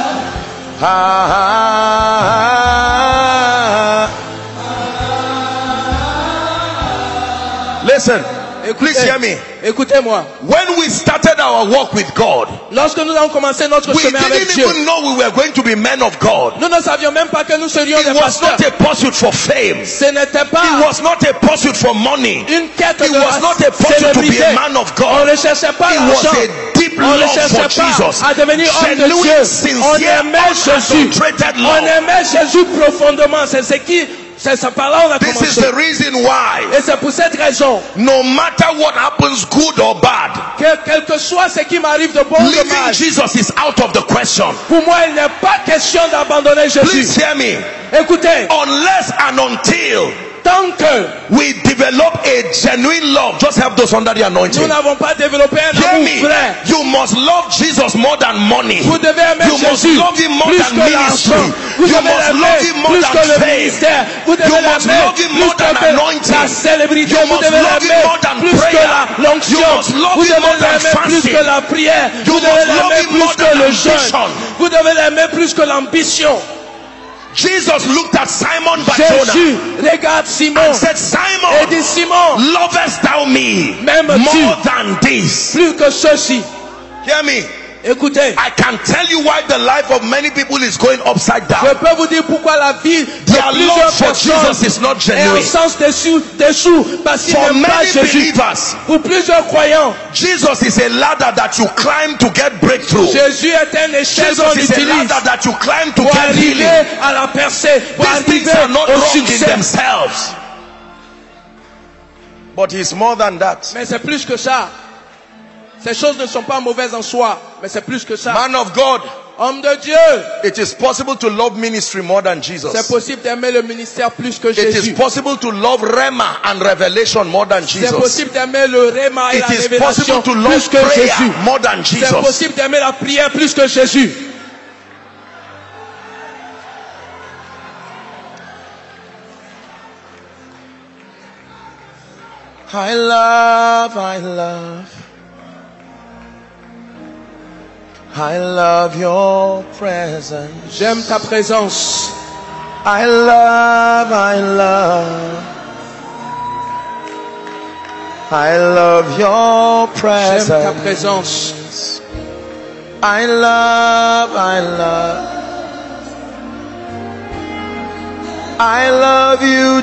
Listen, please hear me. Écoutez-moi. When we started our walk with God, Lorsque nous avons commencé notre we chemin avec didn't Dieu, even know we were going to be men of God. nous ne savions même pas que nous serions It des was pasteurs. not a pursuit for fame. Ce n'était It pas was not a pursuit for money. une quête It de was not a pursuit to be célébrité. a man of On God. ne cherchait pas It was l'argent. a deep On ne love for cherchait pas Jesus. à devenir homme de Genuine, Dieu. On sincere, aimait Jésus. unadulterated On love. aimait Jésus profondément. C'est ce qui C'est par là on a This is commencé. the reason why, Et c'est pour cette raison no matter what happens, good or bad, que quel que soit ce qui m'arrive de bon ou de leaving mal, Jesus is out of the question. pour moi il n'est pas question d'abandonner Please Jésus. hear me. Écoutez, Unless and until tant que we develop a genuine love, just help those under the nous anointing. n'avons pas développé un Hear amour me. vrai, You must love Jesus more than money. vous devez aimer You must Jésus love him more plus than que ministry. l'argent. Vous You devez must love him l'aimer more plus than que le fame. ministère. Vous devez You must l'aimer love him plus more than que anointing. la célébrité. You Vous must devez love him l'aimer more than plus que prayer. l'onction. You must love Vous him devez more than l'aimer plus fasting. que la prière. You Vous devez must love l'aimer him more plus than que le ambition. jeûne. Vous devez l'aimer plus que l'ambition. Jesus looked at Simon Barjona Jésus regarde Simon and said, et Simon, dit Simon, lovest thou me M'aimes-tu more than this? plus que ceci. Hear me. Écoutez, I can tell you why the life of many people is going upside je down. peux vous dire pourquoi la vie de Their love plusieurs for personnes Jesus is not est en genuine. sens dessous parce qu'ils For n'aiment pas many Jésus. believers, Pour plusieurs croyants, Jesus is a ladder that you climb to get breakthrough. Jésus est un échelle qu'on Jesus is a utilise ladder that you climb to pour get arriver healing. à la percée, pour These things arriver are not au wrong in succès. themselves. But he's more than that. Mais c'est plus que ça. Ces choses ne sont pas mauvaises en soi, mais c'est plus que ça. Man of God, Homme de Dieu, it is possible to love ministry more than c'est Jesus. possible d'aimer le ministère plus que It is Jésus. possible to love Rema and revelation more than C'est Jesus. possible d'aimer le réma et It la is révélation possible to plus love que prayer Jésus. more than C'est Jesus. possible d'aimer la prière plus que Jésus. I love your presence. J'aime ta présence. I love your presence. J'aime ta présence. I love you,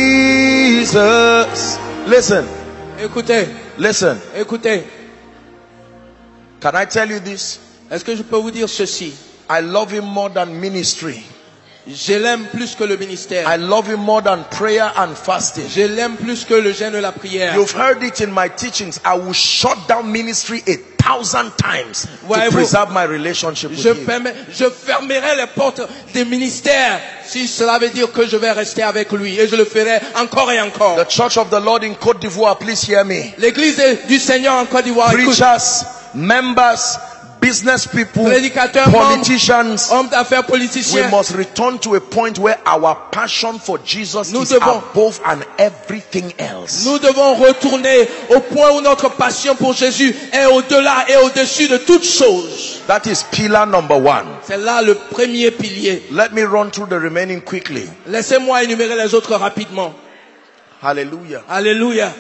Jesus. Listen, Écoutez, listen. écoutez. Can I tell you this? Est-ce que je peux vous dire ceci? I love him more than ministry. Je l'aime plus que le ministère. I love him more than prayer and fasting. Je l'aime plus que le jeûne et la prière. You've heard it in my teachings. I will shut down ministry 1,000 times to Voyez-vous, preserve my relationship with him. Je fermerai les portes des ministères si cela veut dire que je vais rester avec lui. Et je le ferai encore et encore. The Church of the Lord in Côte d'Ivoire, please hear me. L'église du Seigneur en Côte d'Ivoire, écoute, Preachers, members, business people, prédicateurs, politicians, hommes d'affaires, we politiciens, must return to a point where our passion for Jesus Nous is devons- above and everything else. nous devons retourner au point où notre passion pour Jésus est au-delà et au-dessus de toutes choses. That is pillar number 1. C'est là le premier pilier. Let me run through the remaining quickly. Laissez-moi énumérer les autres rapidement. Hallelujah. Alléluia.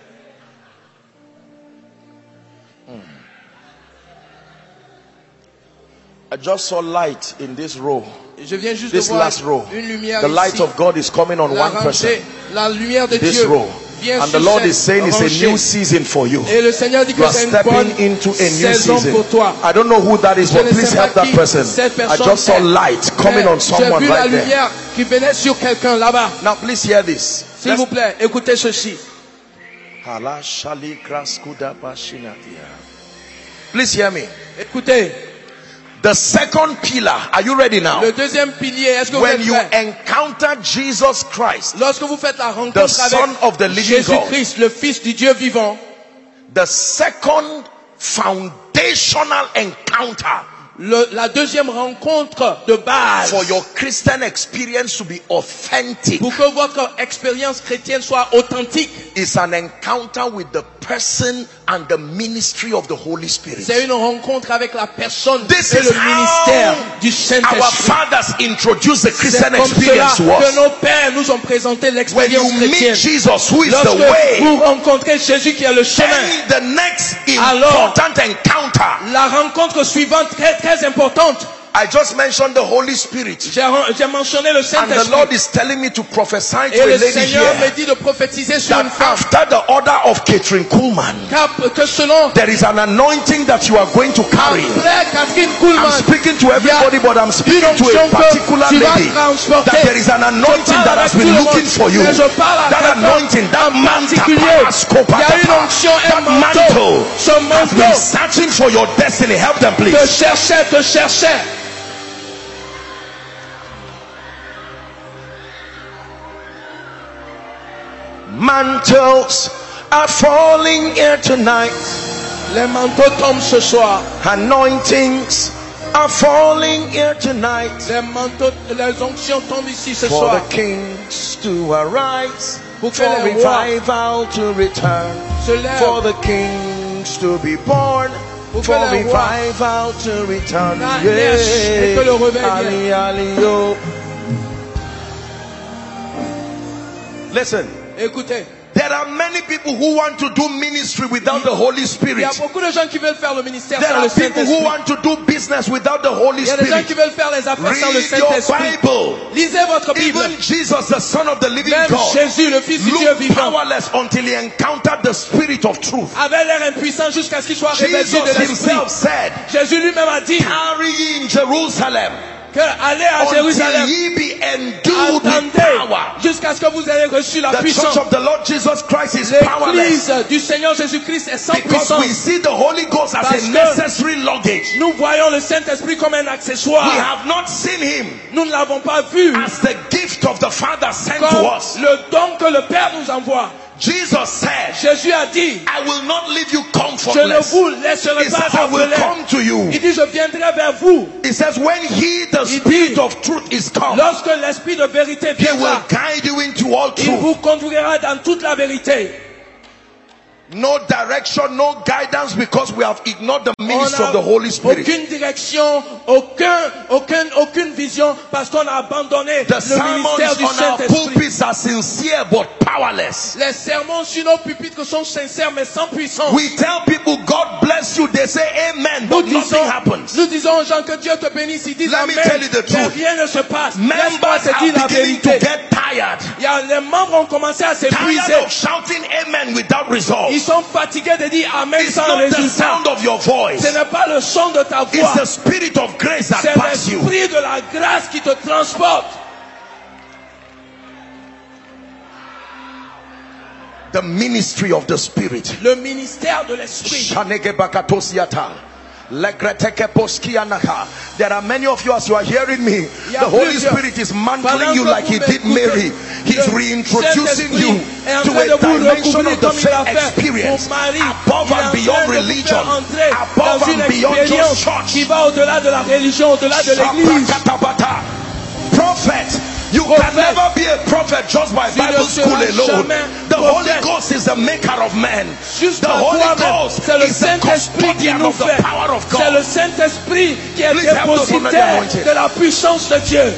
I just saw light in this row. Je viens juste This de voir last row. une lumière The light ici. of God is coming on La one person. rangée, la lumière de This Dieu row. vient And sur the Lord cette is saying it's a rangée. new season for you. Et le Seigneur dit You que are c'est une bonne stepping into a new saison season. pour toi. I don't know who that is, Je but ne please sais help pas that qui person. cette I personne just saw est. light coming Mais on someone j'ai vu la right there. lumière qui venait sur quelqu'un là-bas. Now please hear this. S'il vous plaît, écoutez ceci. Please hear me. Écoutez, The second pillar. Are you ready now? le deuxième pilier, est-ce que vous When êtes you prêts? encounter Jesus Christ, Lorsque vous faites la the rencontre Son of the avec living God, Jésus-Christ, le Fils du Dieu vivant, the second foundational encounter la deuxième rencontre de base for your Christian experience to be authentic pour que votre expérience chrétienne soit authentique, is an encounter with the person and the ministry of the Holy Spirit. c'est une rencontre avec la personne This et is le ministère du our Saint-Esprit. fathers introduced the C'est Christian comme cela experience to que us. nos pères nous ont présenté When l'expérience you meet chrétienne. Jesus, who is the Lorsque way, vous rencontrez Jésus qui est le chemin, then the next Alors, important encounter la rencontre suivante très très importante I just mentioned the Holy Spirit. J'ai mentionné le And the Saint-Esprit. Lord is telling me to prophesy to Et a le lady Seigneur me here dit de prophétiser sur that une femme. after the order of Catherine Kuhlman, Que selon there is an anointing that you are going to carry. après Catherine I'm Kuhlman, speaking to everybody, but I'm speaking to a particular lady. That there is an anointing that has been looking for you. That anointing, that mantle, that mantle has been searching for your destiny. Help them, please. te cherchait. Mantles are falling here tonight. Les manteaux tombent ce soir. Anointings are falling here tonight. Les manteaux, les onctions tombent ici ce For soir. the kings to arise, Pour que for les rois revival to return, se lèvent. for the kings to be born, Pour que for les rois revival to return. naissent et que le réveil vienne. Ali, ali, yo. Listen. Écoutez, There are many people who want to do ministry without the Holy il y Spirit. a beaucoup de gens qui veulent faire le ministère There sans are le people who Saint-Esprit. want to do business without the Holy Il y a des gens qui Spirit. veulent faire les affaires sans le Read your Saint-Esprit. Bible. Lisez votre Bible. Even Jesus, the Son of the living Même God, Jésus, le Fils du Dieu looked vivant, powerless until he encountered the Spirit of truth. avait l'air impuissant jusqu'à ce qu'il soit revêtu Jesus de l'Esprit. himself said, Jésus lui-même a dit tarry ye in Jerusalem que allez à until Jérusalem, ye be endued with attendez power. jusqu'à ce que vous ayez reçu la The church puissance. of the Lord Jesus Christ is powerless L'église du Seigneur Jésus-Christ est sans because puissance. we see the Holy Ghost as Parce a que necessary luggage. nous voyons le Saint-Esprit comme un accessoire. We have not seen him Nous ne l'avons pas vu as the gift of the Father sent to comme us. le don que le Père nous envoie. Jesus said, Jésus a dit, I will not leave you je ne comfortless. vous laisserai He pas said, I will orphelin. come to you. Il dit, je viendrai vers vous. He says, when he, the Spirit of truth, is come, Lorsque l'Esprit de vérité he will viendra, guide you into all il truth. vous conduira dans toute la vérité. No direction, no guidance, because we have ignored the On ministry n'a of the Holy Spirit. aucune direction, aucune vision, parce qu'on a abandonné The le sermons ministère du on our Saint-Esprit. pulpits are sincere but powerless. Les sermons sur nos pupitres sont sincères mais sans puissance. We tell people, God bless you. They say amen, but nothing happens. Nous disons aux gens que Dieu te bénisse, ils disent Let me amen, tell you the mais truth. rien ne se passe. Laisse-moi Members te dire la are beginning to vérité. get tired. Les membres ont commencé à s'épuiser. Tired of shouting amen without result. Ils sont fatigués de dire amen It's sans not the résultat. sound of your voice. Ce n'est pas le son de ta It's voix. the Spirit of grace that C'est backs you. l'esprit de la grâce qui te transporte. The ministry of the Spirit. Le ministère de l'esprit. There are many of you as you are hearing me. The Holy Spirit is mantling you like he did Mary. He's reintroducing you to a dimension of the faith experience above and beyond religion, above and beyond just church. Qui va au-delà de la religion, au-delà de l'église. Prophet, you can never be a prophet just by Bible school alone. The Holy Ghost is the maker of men. The Holy Ghost is the custodian of the power of C'est le God. Saint-Esprit qui est Please help us under the dépositaire anointing. de la puissance de Dieu.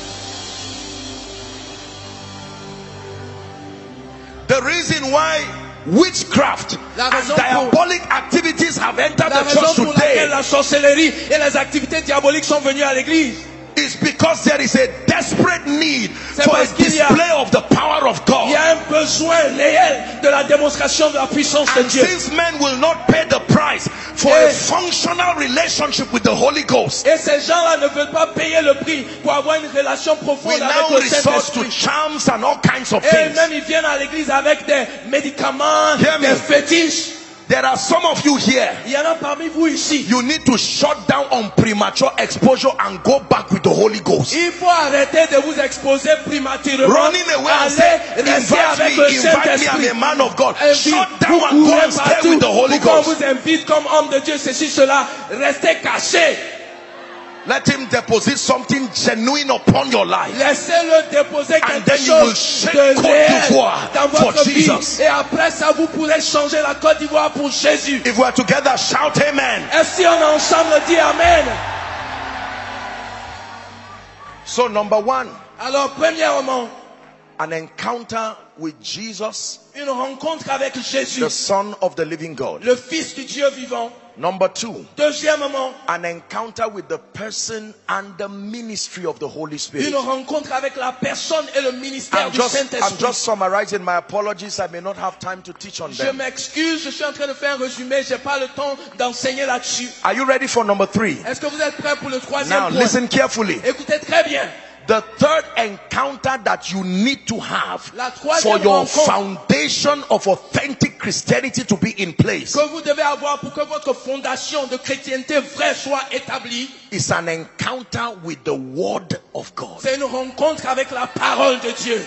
The reason why witchcraft La and raison pour- diabolic activities have entered La the raison church pour laquelle today la sorcellerie et les activités diaboliques sont venues à l'église, is because there is a desperate need C'est for a parce qu'il y a- display of the power of il y God. a un besoin réel de la démonstration de la puissance de And Dieu. since men will not pay the price for a functional relationship with the Holy Ghost, Et ces gens-là ne veulent pas payer le prix pour avoir une relation we profonde avec now le resort to Saint-Esprit. charms and all kinds of Et things. même ils viennent à l'église avec des médicaments, Hear me. des fétiches. There are some of you here. Il y en a parmi vous ici. You need to shut down on premature exposure and go back with the Holy Ghost. Il faut arrêter de vous exposer prématurément. Running away and say, Allez rester invite avec me, le invite me, Saint-Esprit. I'm a man of God. Et puis, Shut vous down and go courez and stay partout with the Holy pour qu'on Ghost. vous invite comme homme de Dieu, ceci, cela. Restez cachés. Let him deposit something genuine upon your life. Laissez-le déposer And quelque then you will chose shake de Côte réel d'Ivoire dans for votre vie. Jesus. Et après ça, vous pourrez changer la Côte d'Ivoire pour Jésus. If we are together, shout amen. Et si on est ensemble, dit Amen. So number one, Alors, premièrement, An encounter with Jesus, une rencontre avec Jésus, the Son of the living God. le Fils du Dieu vivant. Number 2, Deuxièmement, an encounter with the person and the ministry of the Holy Spirit. une rencontre avec la personne et le ministère I'm du just Saint-Esprit. summarizing. My apologies, I may not have time to teach on Je them. m'excuse, je suis en train de faire un résumé, j'ai pas le temps d'enseigner là-dessus. Are you ready for number 3? Est-ce que vous êtes prêts pour le troisième Now point? listen carefully. Écoutez très bien. The third encounter that you need to have La for troisième your rencontre foundation of authentic Christianity to be in place que vous devez avoir pour que votre fondation de chrétienté vraie soit établie, is an encounter with the Word of God. c'est une rencontre avec la parole de Dieu.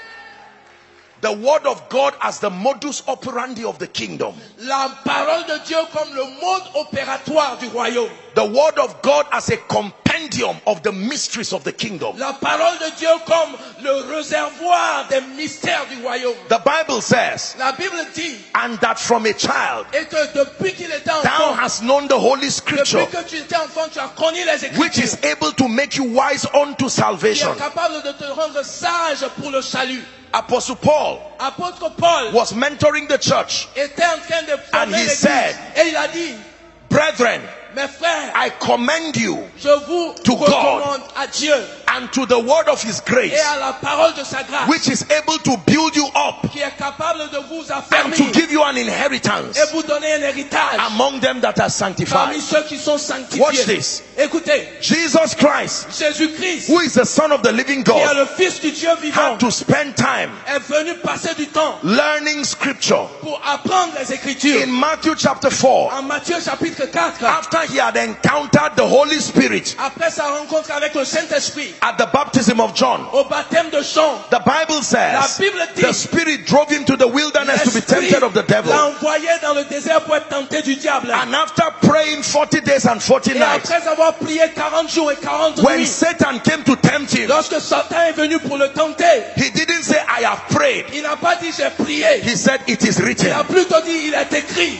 The Word of God as the modus operandi of the kingdom. La parole de Dieu comme le mode opératoire du royaume. The Word of God as a compendium of the mysteries of the kingdom. La parole de Dieu comme le réservoir des mystères du royaume. The Bible says, La Bible dit, and that from a child et que depuis qu'il était thou enfant, hast known the Holy Scripture, depuis que tu étais enfant, tu as connu les which is Écritures, able to make you wise unto qui salvation. est capable de te rendre sage pour le salut. Apostle Paul Apôtre Paul was mentoring the church, était en train de and former he l'église. said, Et il a dit, brethren, mes frères, I commend you je vous to recommande à Dieu and to the word of his et grace, à la parole de sa grâce, which is able to build you up qui est capable de vous and affermir to give you an inheritance et vous donner un héritage among them that are parmi sanctified. ceux qui sont Watch sanctifiés. this. Écoutez, Jesus Christ, Jésus-Christ, who is the Son of the living qui est God, le Fils du Dieu vivant, had to spend time est venu passer du temps learning scripture. pour apprendre les Écritures. In Matthew chapter 4, En Matthieu chapitre 4, after he had encountered the Holy Spirit après sa rencontre avec le Saint-Esprit, at the baptism of John, au baptême de Jean, the Bible la says Bible dit, the Spirit drove him to the wilderness to be l'Esprit tempted of the devil. l'a envoyé dans le désert pour être tenté du diable. And after praying 40 days and 40 Et nights, après avoir prié 40 jours et 40 when nuits, Satan came to tempt him, lorsque Satan est venu pour le tenter, he didn't say, I have prayed. il n'a pas dit j'ai prié. He said, it is Il written. a plutôt dit il est écrit.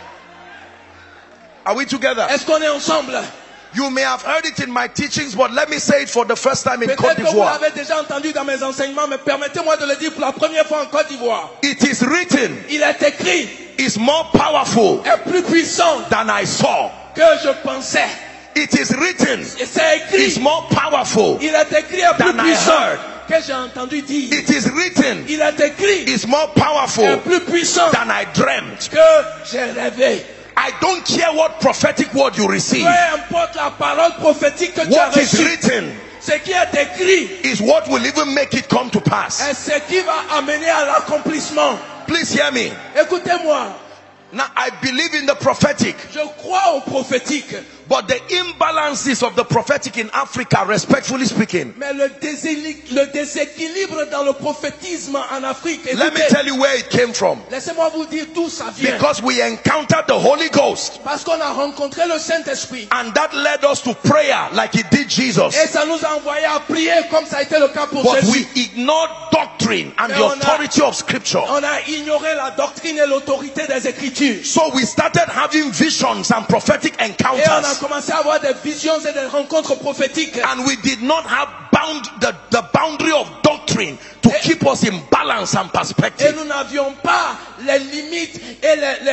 Are we together? Est-ce qu'on est ensemble? You may have heard it in my teachings, but let me say it for the first time in Côte Peut-être que vous d'Ivoire. l'avez déjà entendu dans mes enseignements, mais permettez-moi de le dire pour la première fois en Côte d'Ivoire. It is written Il est écrit, is more powerful est plus puissant than I saw. que je pensais. It is written Et c'est écrit, is more powerful. il est écrit est plus than I puissant heard. que j'ai entendu dire. It is written Il est écrit, is more est powerful plus puissant than I dreamt. que j'ai rêvé. I don't care what prophetic word you receive. Peu importe la parole prophétique que tu as What is reçue, written ce qui est écrit is what will even make it come to pass. est ce qui va amener à l'accomplissement. Please hear me. Écoutez-moi, Now I believe in the prophetic, je crois au prophétique, but the imbalances of the prophetic in Africa, respectfully speaking, mais le déséquilibre dans le prophétisme en Afrique, let me écoutez, tell you where it came from. laissez-moi vous dire d'où ça vient. Because we encountered the Holy Ghost, Parce qu'on a rencontré le Saint-Esprit. and that led us to prayer like it did Jesus. Et ça nous a envoyé à prier comme ça a été le cas pour But Jésus. we ignored doctrine and Mais the authority of Scripture. On a ignoré la doctrine et l'autorité des Écritures. So we started having visions and prophetic Et on a encounters, commencé à avoir des visions et des rencontres prophétiques. and we did not have the boundary of doctrine to keep us in balance and Et perspective. nous n'avions pas les limites et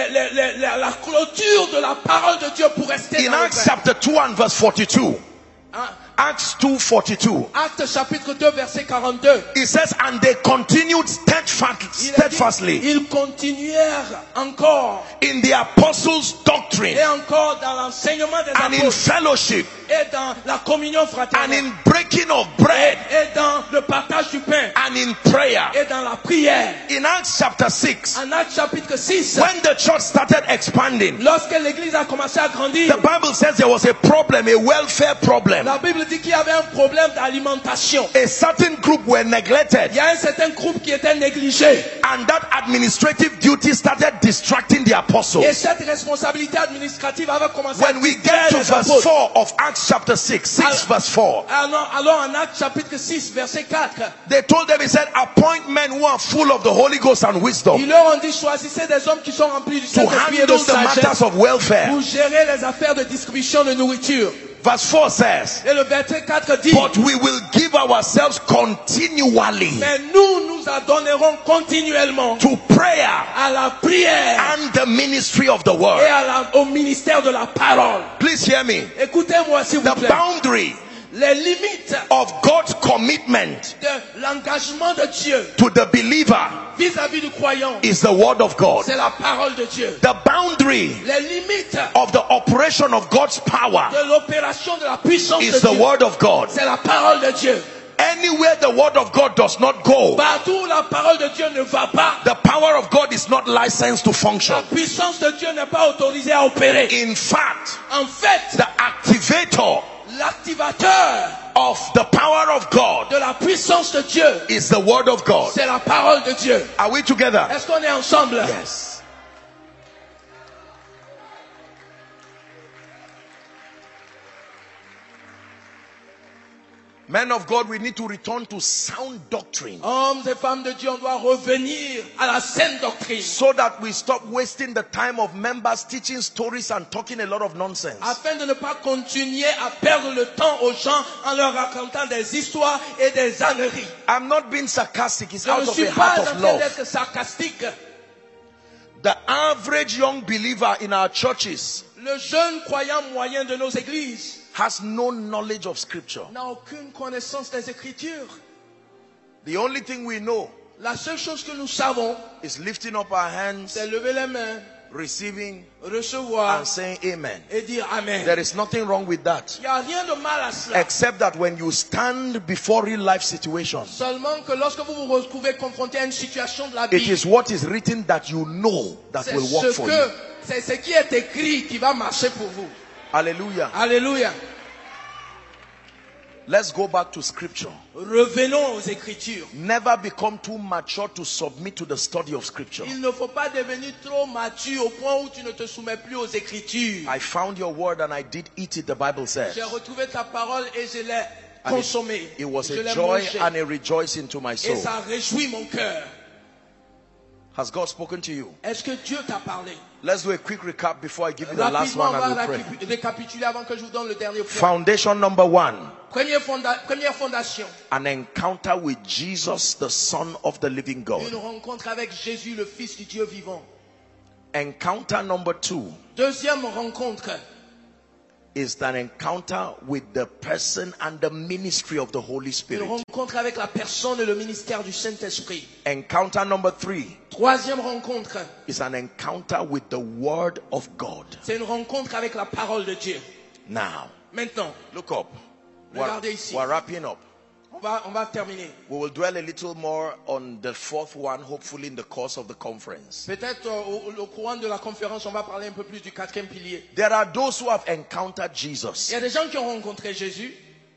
la clôture de la parole de Dieu pour rester In dans le Acts vrai. chapter 2 and verse 42, Hein? Acts 2:42, Acte chapitre 2 verset 42. it says, and they continued steadfastly Ils continuèrent encore in the apostles' doctrine et encore dans l'enseignement des and in apôtres fellowship et dans la communion and fraternelle in breaking of bread et dans le partage du pain and in prayer. et dans la prière. In Acts chapter 6, En Acte chapitre 6, when the church started expanding, lorsque l'église a commencé à grandir, the Bible says there was a problem, a welfare problem. la Bible dit qu'il y avait un problème d'alimentation. A certain group were neglected, Il y a un certain groupe qui était négligé. and that administrative duty started distracting the Et apostles. cette responsabilité administrative avait commencé When à we distraire get to les verse apôtres. 4 of Acts chapter 6 verse 4, Alors en Acte chapitre 6 verset 4, they told them, he said, appoint men who are full of the Holy Ghost and wisdom ils leur ont dit choisissez des hommes qui sont remplis du to Saint-Esprit et de handle the matters sagesse of welfare. pour gérer les affaires de distribution de nourriture. Verse 4 says, Et le verset 4 dit, but we will give ourselves continually mais nous nous adonnerons continuellement to prayer à la prière and the ministry of the et word. au ministère de la parole. Please hear me. Écoutez-moi s'il vous The plaît. boundary Les limites of God's commitment de l'engagement de Dieu to the believer vis-à-vis du croyant, is the word of God. c'est la parole de Dieu. The boundary Les limites of the operation of God's power de l'opération de la puissance is de the Dieu, word of God. c'est la parole de Dieu. Anywhere the word of God does not go, Partout où la parole de Dieu ne va pas, the power of God is not licensed to function. la puissance de Dieu n'est pas autorisée à opérer. In fact, En fait, the activator l'activateur of the power of God de la puissance de Dieu, is the word of God. c'est la parole de Dieu. Are we together? Est-ce qu'on est ensemble? Yes. Men of God, we need to return to sound doctrine Hommes et femmes de Dieu, on doit revenir à la saine doctrine so that we stop wasting the time of members teaching stories and talking a lot of nonsense. afin de ne pas continuer à perdre le temps aux gens en leur racontant des histoires et des âneries. I'm not being sarcastic, it's Je out ne of suis a pas heart en of train love. d'être sarcastique. The average young believer in our churches Le jeune croyant moyen de nos églises has no knowledge of scripture. n'a aucune connaissance des Écritures. The only thing we know La seule chose que nous savons, is lifting up our hands, c'est lever les mains, receiving, recevoir and saying amen. et dire Amen. There is nothing wrong with that, Il n'y a rien de mal à cela. except that when you stand before real life situations, Seulement que lorsque vous vous retrouvez confronté à une situation de la it vie, is what is written that you know that will work for you. c'est ce qui est écrit qui va marcher pour vous. Hallelujah. Alléluia. Let's go back to scripture. Revenons aux Écritures. Never become too mature to submit to the study of scripture. Il ne faut pas devenir trop mature au point où tu ne te soumets plus aux Écritures. I found your word and I did eat it, the Bible says. J'ai retrouvé ta parole et je l'ai And consommée. it was Je a l'ai joy mangée. and a rejoicing to my Et soul. ça réjouit mon cœur. Has God spoken to you? Est-ce que Dieu t'a parlé? Let's do a quick recap before I give you the last Rapidement, one on and va we pray. récapituler avant que je vous donne le dernier point. Foundation number one, Première fondation, an encounter with Jesus, the Son of the living God. une rencontre avec Jésus, le Fils du Dieu vivant. Encounter number two Deuxième rencontre, is an encounter with the person and the ministry of the Holy une Spirit. rencontre avec la personne et le ministère du Saint-Esprit. Encounter number three Troisième rencontre, is an encounter with the Word of God. c'est une rencontre avec la parole de Dieu. Now, Maintenant, look up. Regardez ici. We're wrapping up. on va terminer. We will dwell a little more on the fourth one, hopefully in the course of the conference. Peut-être au courant de la conférence, on va parler un peu plus du quatrième pilier. There are those who have encountered Il Jesus. y a des gens qui ont rencontré Jésus,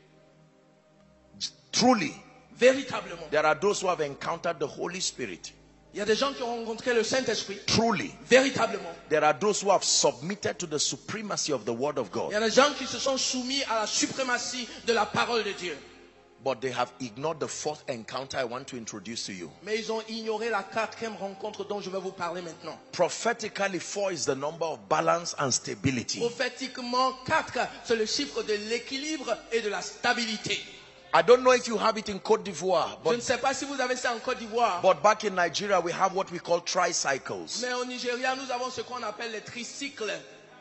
Truly, véritablement. there are those who have encountered the Holy Spirit. Il y a des gens qui ont rencontré le Saint-Esprit, Truly, véritablement. there are those who have submitted to the supremacy of the Word of Il y God, a des gens qui se sont soumis à la suprématie de la parole de Dieu. but they have ignored the fourth encounter I want to introduce to you. Mais ils ont ignoré la quatrième rencontre dont je vais vous parler maintenant. Prophetically, 4 is the number of balance and stability. Prophétiquement, 4, c'est le chiffre de l'équilibre et de la stabilité. I don't know if you have it in Côte d'Ivoire, Je ne sais pas si vous avez ça en Côte d'Ivoire, but back in Nigeria, we have what we call tricycles. mais au Nigeria, nous avons ce qu'on appelle les tricycles.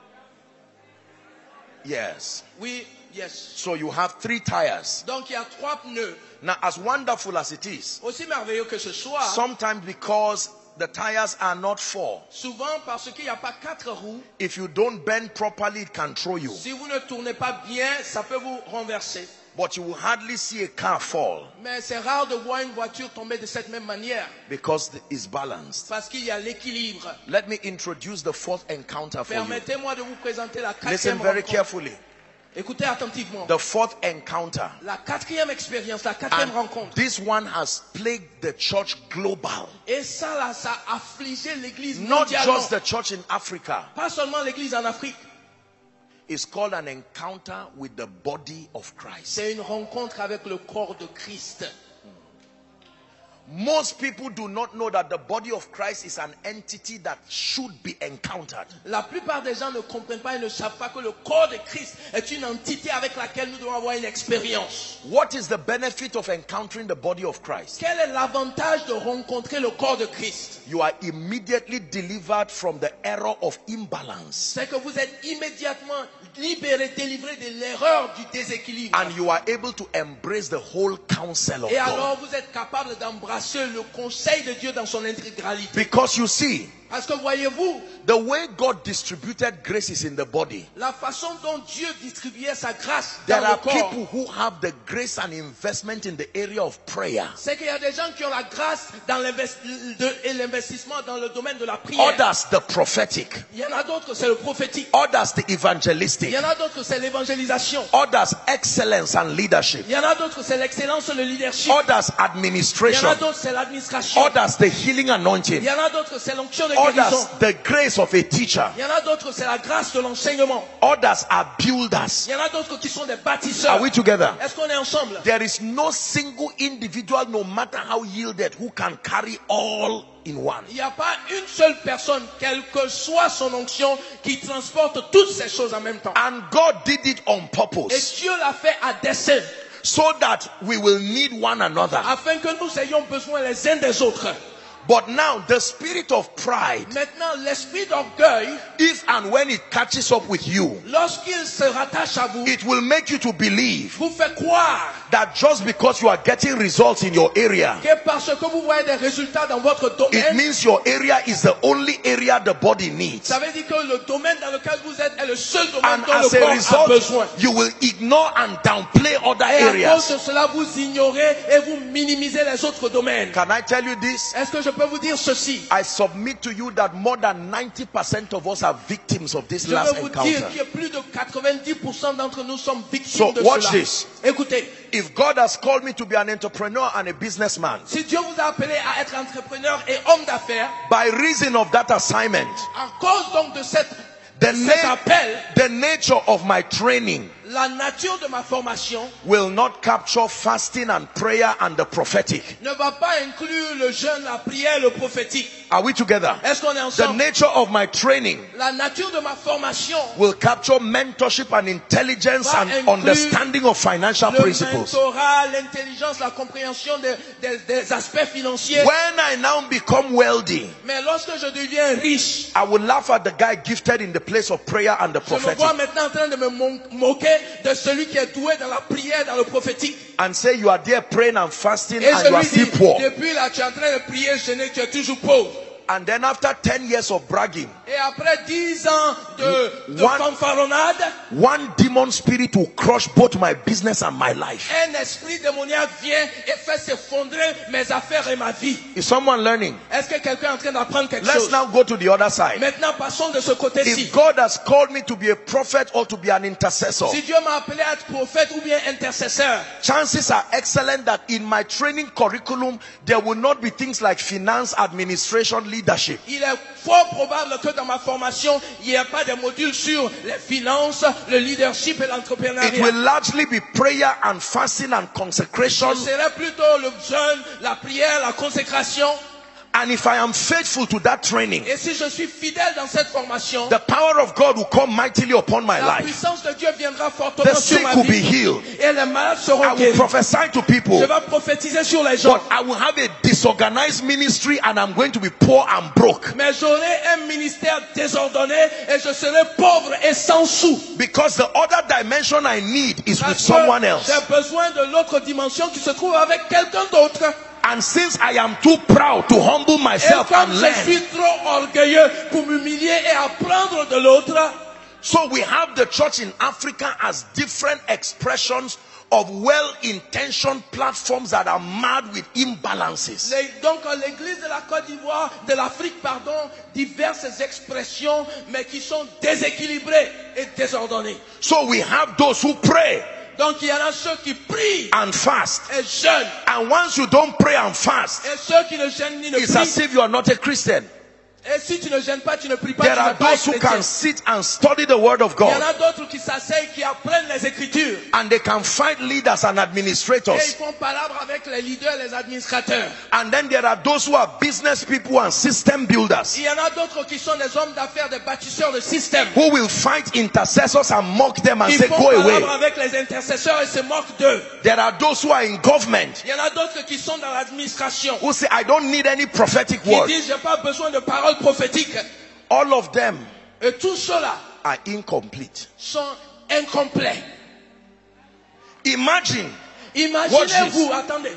Yes. Oui, yes. So you have 3 tires. Donc il y a 3 pneus. Now, as wonderful as it is, Aussi merveilleux que ce soit, sometimes because the tires are not 4, souvent parce qu'il n'y a pas 4 roues, if you don't bend properly, it can throw you. si vous ne tournez pas bien, ça peut vous renverser. But you will hardly see a car fall Mais c'est rare de voir une voiture tomber de cette même manière, because it's balanced. parce qu'il y a l'équilibre. Let me introduce the fourth encounter for you. Permettez-moi de vous présenter la Listen quatrième very rencontre. carefully. Écoutez attentivement. The fourth encounter. La quatrième expérience, la quatrième And rencontre. this one has plagued the church global. Et ça, là, ça a affligé l'église Not mondialement. just the church in Africa. Pas seulement l'église en Afrique. It's called an encounter with the body of Christ. C'est une rencontre avec le corps de Christ. Most people do not know that the body of Christ is an entity that should be encountered. La plupart des gens ne comprennent pas et ne savent pas que le corps de Christ est une entité avec laquelle nous devons avoir une expérience. What is the benefit of encountering the body of Christ? Quel est l'avantage de rencontrer le corps de Christ? You are immediately delivered from the error of imbalance. C'est que vous êtes immédiatement libéré, délivré de l'erreur du déséquilibre. And you are able to embrace the whole counsel of Et God. alors vous êtes capable d'embrasser le conseil de Dieu dans son intégralité. Because you see, Parce que voyez-vous, the way God distributed graces in the body, la façon dont Dieu distribuait sa grâce there dans le are corps, people who have the grace and investment in the area of prayer. c'est qu'il y a des gens qui ont la grâce dans et l'investissement dans le domaine de la prière. Others, the prophetic. Il y en a d'autres, c'est le prophétique. Others, the Il evangelistic. y en a d'autres, c'est l'évangélisation. Others, excellence and leadership. Il y en a d'autres, c'est l'excellence, le leadership. Others, Il y en administration. a d'autres, c'est l'administration. Others, the healing Il anointing. y en a d'autres, c'est l'onction de guérison. Others, the grace of a teacher. Il y en a d'autres, c'est la grâce de l'enseignement. Others are builders. Il y en a d'autres qui sont des Are bâtisseurs. we together? Est-ce qu'on est ensemble? There is no single individual, no matter how yielded, who can carry all in one. Il n'y a pas une seule personne, quelle que soit son onction, qui transporte toutes ces choses en même temps. And God did it on Et purpose, Dieu l'a fait à dessein, so that we will need one another. afin que nous ayons besoin les uns des autres. But now the spirit of pride, Maintenant, l'esprit d'orgueil, if and when it catches up with you, lorsqu'il se rattache à vous, it will make you to believe vous fait croire that just because you are getting results in your area, que parce que vous voyez des résultats dans votre it domaine, means your area is the only area the body needs. ça veut dire que le domaine dans lequel vous êtes est le seul domaine And dont as le a corps a result, besoin. you will ignore and downplay other Et à areas. cause de cela, vous ignorez et vous minimisez les autres domaines. Can I tell you this? Est-ce que je peux vous dire ceci? I submit to you that more than 90% of us are victims of this Je last veux vous dire encounter. que plus de 90% d'entre nous sommes victimes So de watch cela. this. Écoutez, If God has called me to be an entrepreneur and a businessman, si Dieu vous a appelé à être entrepreneur et homme d'affaires, by reason of that assignment, à cause donc de cet the appel, nature of my training la nature de ma formation will not capture fasting and prayer and the prophetic. ne va pas inclure le jeûne, la prière, le prophétique. Are we together? Est-ce qu'on est The ensemble? nature of my training La nature de ma formation, will capture mentorship and intelligence and understanding of financial le principles. mentorat, l'intelligence, la compréhension des aspects financiers. When I now become wealthy, Mais lorsque je deviens riche, I will laugh at the guy gifted in the place of prayer and the je me prophetic vois maintenant en train de me moquer de celui qui est doué dans la prière, dans le prophétique. and say you are there praying and fasting Et and je you are lui still dis, poor. depuis là, tu es en train de prier, jeûner, tu es toujours pauvre. And then after 10 years of bragging, Et après 10 ans de One- fanfaronnade, one demon spirit will crush both my business and my life. un esprit démoniaque vient et fait s'effondrer mes affaires et ma vie. Is someone learning? Est-ce que quelqu'un est en train d'apprendre quelque Let's chose? now go to the other side. Maintenant, passons de ce côté-ci. If God has called me to be a prophet or to be an intercessor, Si Dieu m'a appelé à être prophète ou bien intercesseur, chances are excellent that in my training curriculum there will not be things like finance, administration, leadership. il est fort probable que dans ma formation, il n'y a pas de module sur les finances, le leadership et It l'entrepreneuriat. will largely be prayer and fasting and consecration. Ce serait plutôt le jeûne, la prière, la consécration. And if I am faithful to that training, Et si je suis fidèle dans cette formation, the power of God will come mightily upon my la life. puissance de Dieu viendra The fortement sur sick ma will be vie. healed. Et les malades I seront will guéris. prophesy to people. Je vais prophétiser sur les gens. But I will have a disorganized ministry and I'm going to be poor and broke. Mais j'aurai un ministère désordonné et je serai pauvre et sans sous. Because the other dimension I need is with Parce someone que else. j'ai besoin de l'autre dimension qui se trouve avec quelqu'un d'autre. And since I am too proud to humble Et myself comme and je learn, suis trop orgueilleux pour m'humilier et apprendre de l'autre, so we have the church in Africa as different expressions of well-intentioned platforms that are mad with imbalances. donc l'église de la Côte d'Ivoire, de l'Afrique, pardon, diverses expressions, mais qui sont déséquilibrées et désordonnées. So we have those who pray Donc il y en a ceux qui prient and fast. et jeûnent, And once you don't pray and fast, et ceux qui ne jeûnent ni ne it's as prient. if you are not a Christian. Et si tu ne gênes pas, tu ne pries pas, There tu are n'es pas those who chrétien. can sit and study the word of Il y en God, a d'autres qui s'asseyent, qui apprennent les Écritures. and they can fight leaders and Et ils administrators. font palabre avec les leaders, les administrateurs. And then there are those who are business people and system builders, Il y en a d'autres qui sont des hommes d'affaires, des bâtisseurs de systèmes. who will fight intercessors and mock them and Ils say, font go away. palabre avec les intercesseurs et se moquent d'eux. There are those who are in government, Il y en a d'autres qui sont dans l'administration. who say, I don't need any prophetic Qui word. disent, j'ai pas besoin de paroles prophétiques. All of them Et tout cela are incomplete. sont incomplets. Imagine Imaginez-vous, attendez,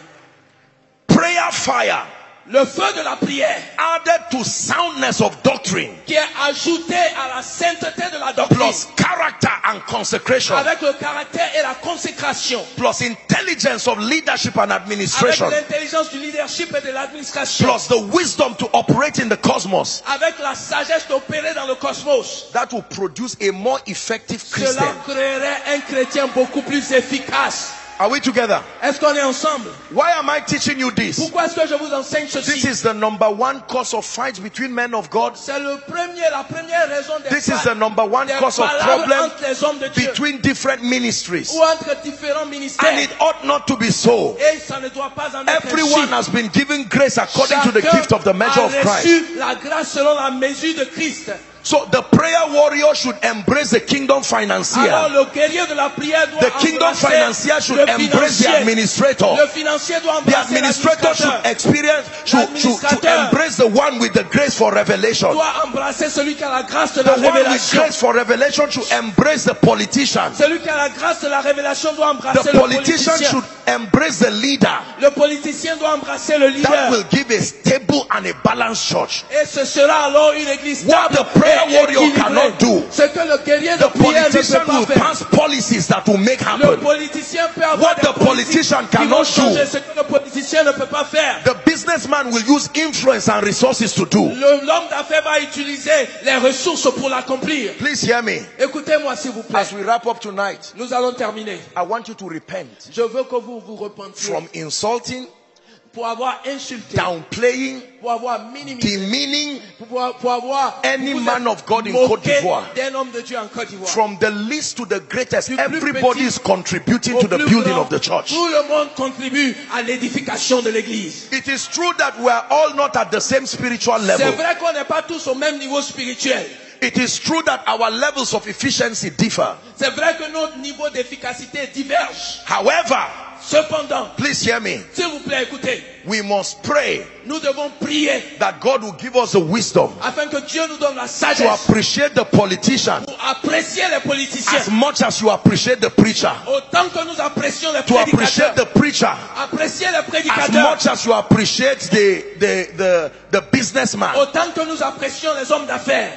prayer fire le feu de la prière added to soundness of doctrine, qui est ajouté à la sainteté de la doctrine, plus character and consecration, avec le caractère et la consécration, plus intelligence of leadership and avec administration, l'intelligence du leadership et de l'administration, plus the wisdom to operate in the cosmos, avec la sagesse d'opérer dans le cosmos. that will produce a more effective Cela Christian. créerait un chrétien beaucoup plus efficace. Are we together? Est-ce qu'on est ensemble? Why am I teaching you this? Pourquoi est-ce que je vous enseigne This ceci? is the number one cause of fights between men of God. C'est la première raison des This is the number one cause of palabres problem entre les hommes de Dieu between different ministries. ou entre différents ministères. And it ought not to be so. Et ça ne doit pas en être Everyone ainsi. has been given grace according to the Chacun gift of the measure a of Christ. reçu la grâce selon la mesure de Christ. So the prayer warrior should embrace the kingdom Alors financier. le guerrier de la prière doit The kingdom embrasser financier should le embrace the financier. administrator. Le financier doit The embrasser administrator should l'administrateur. experience, to L'administrateur embrace the one with the grace for revelation. doit embrasser celui qui a la grâce de la The one with révélation. grace for revelation should embrace the politician. Celui qui a la grâce de la révélation doit embrasser The le politician politicien. should embrace the leader. Le politicien doit embrasser le That leader. will give a stable and a balanced church. Et ce sera alors une église What stable the prayer et warrior équilibrée. cannot do, Ce que le guerrier de the prière ne politician peut pas will faire. pass policies that will make Le happen. politicien peut avoir What des the politiques politician qui vont cannot changer do, ce que le politicien ne peut pas faire. the businessman will use influence and resources to do. L'homme d'affaires va utiliser les ressources pour l'accomplir. Please hear me. Écoutez-moi s'il vous plaît. As we wrap up tonight, Nous allons terminer. I want you to repent Je veux que vous vous repentiez from insulting, pour avoir insulté, downplaying, pour avoir minimisé, demeaning pour avoir any vous man êtes of God in moqué Côte d'Ivoire. d'un homme de Dieu en Côte d'Ivoire. From the least to the greatest, Du plus everybody petit is contributing au to the plus building grand, of the church. Tout le monde contribue à l'édification de l'église. It is true that we are all not at the same spiritual C'est level. vrai qu'on n'est pas tous au même niveau spirituel. It is true that our levels of efficiency differ. C'est vrai que notre niveau d'efficacité diverge. However, Cependant, please hear me. s'il vous plaît, écoutez, We must pray nous devons prier that God will give us the wisdom afin que Dieu nous donne la to sagesse appreciate the politician pour apprécier les politiciens. as much as you appreciate the preacher. Autant que nous apprécions les To appreciate prédicateurs, the preacher apprécier les as prédicateurs, much as you appreciate the businessman. autant que nous apprécions les hommes d'affaires.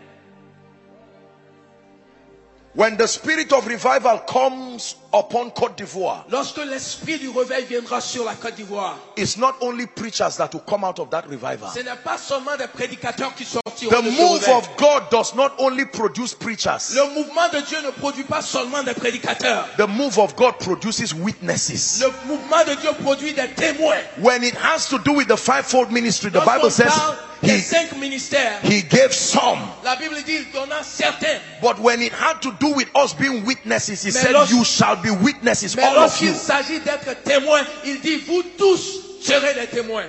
When the spirit of revival comes upon Côte d'Ivoire, Lorsque l'esprit du réveil viendra sur la Côte d'Ivoire, it's not only preachers that will come out of that revival. ce n'est pas seulement des prédicateurs qui sortiront The de ce move réveil. of God does not only produce preachers. Le mouvement de Dieu ne produit pas seulement des prédicateurs. The move of God produces witnesses. Le mouvement de Dieu produit des témoins. When it has to do with the fivefold ministry, the Bible Lorsqu'on says parle des 5 ministères, he gave some. la Bible dit il donna certains. But when it had to do with us being witnesses, he Mais said, lorsque- you shall be witnesses, Mais all of you. lorsqu'il s'agit d'être témoin, il dit vous tous serez des témoins.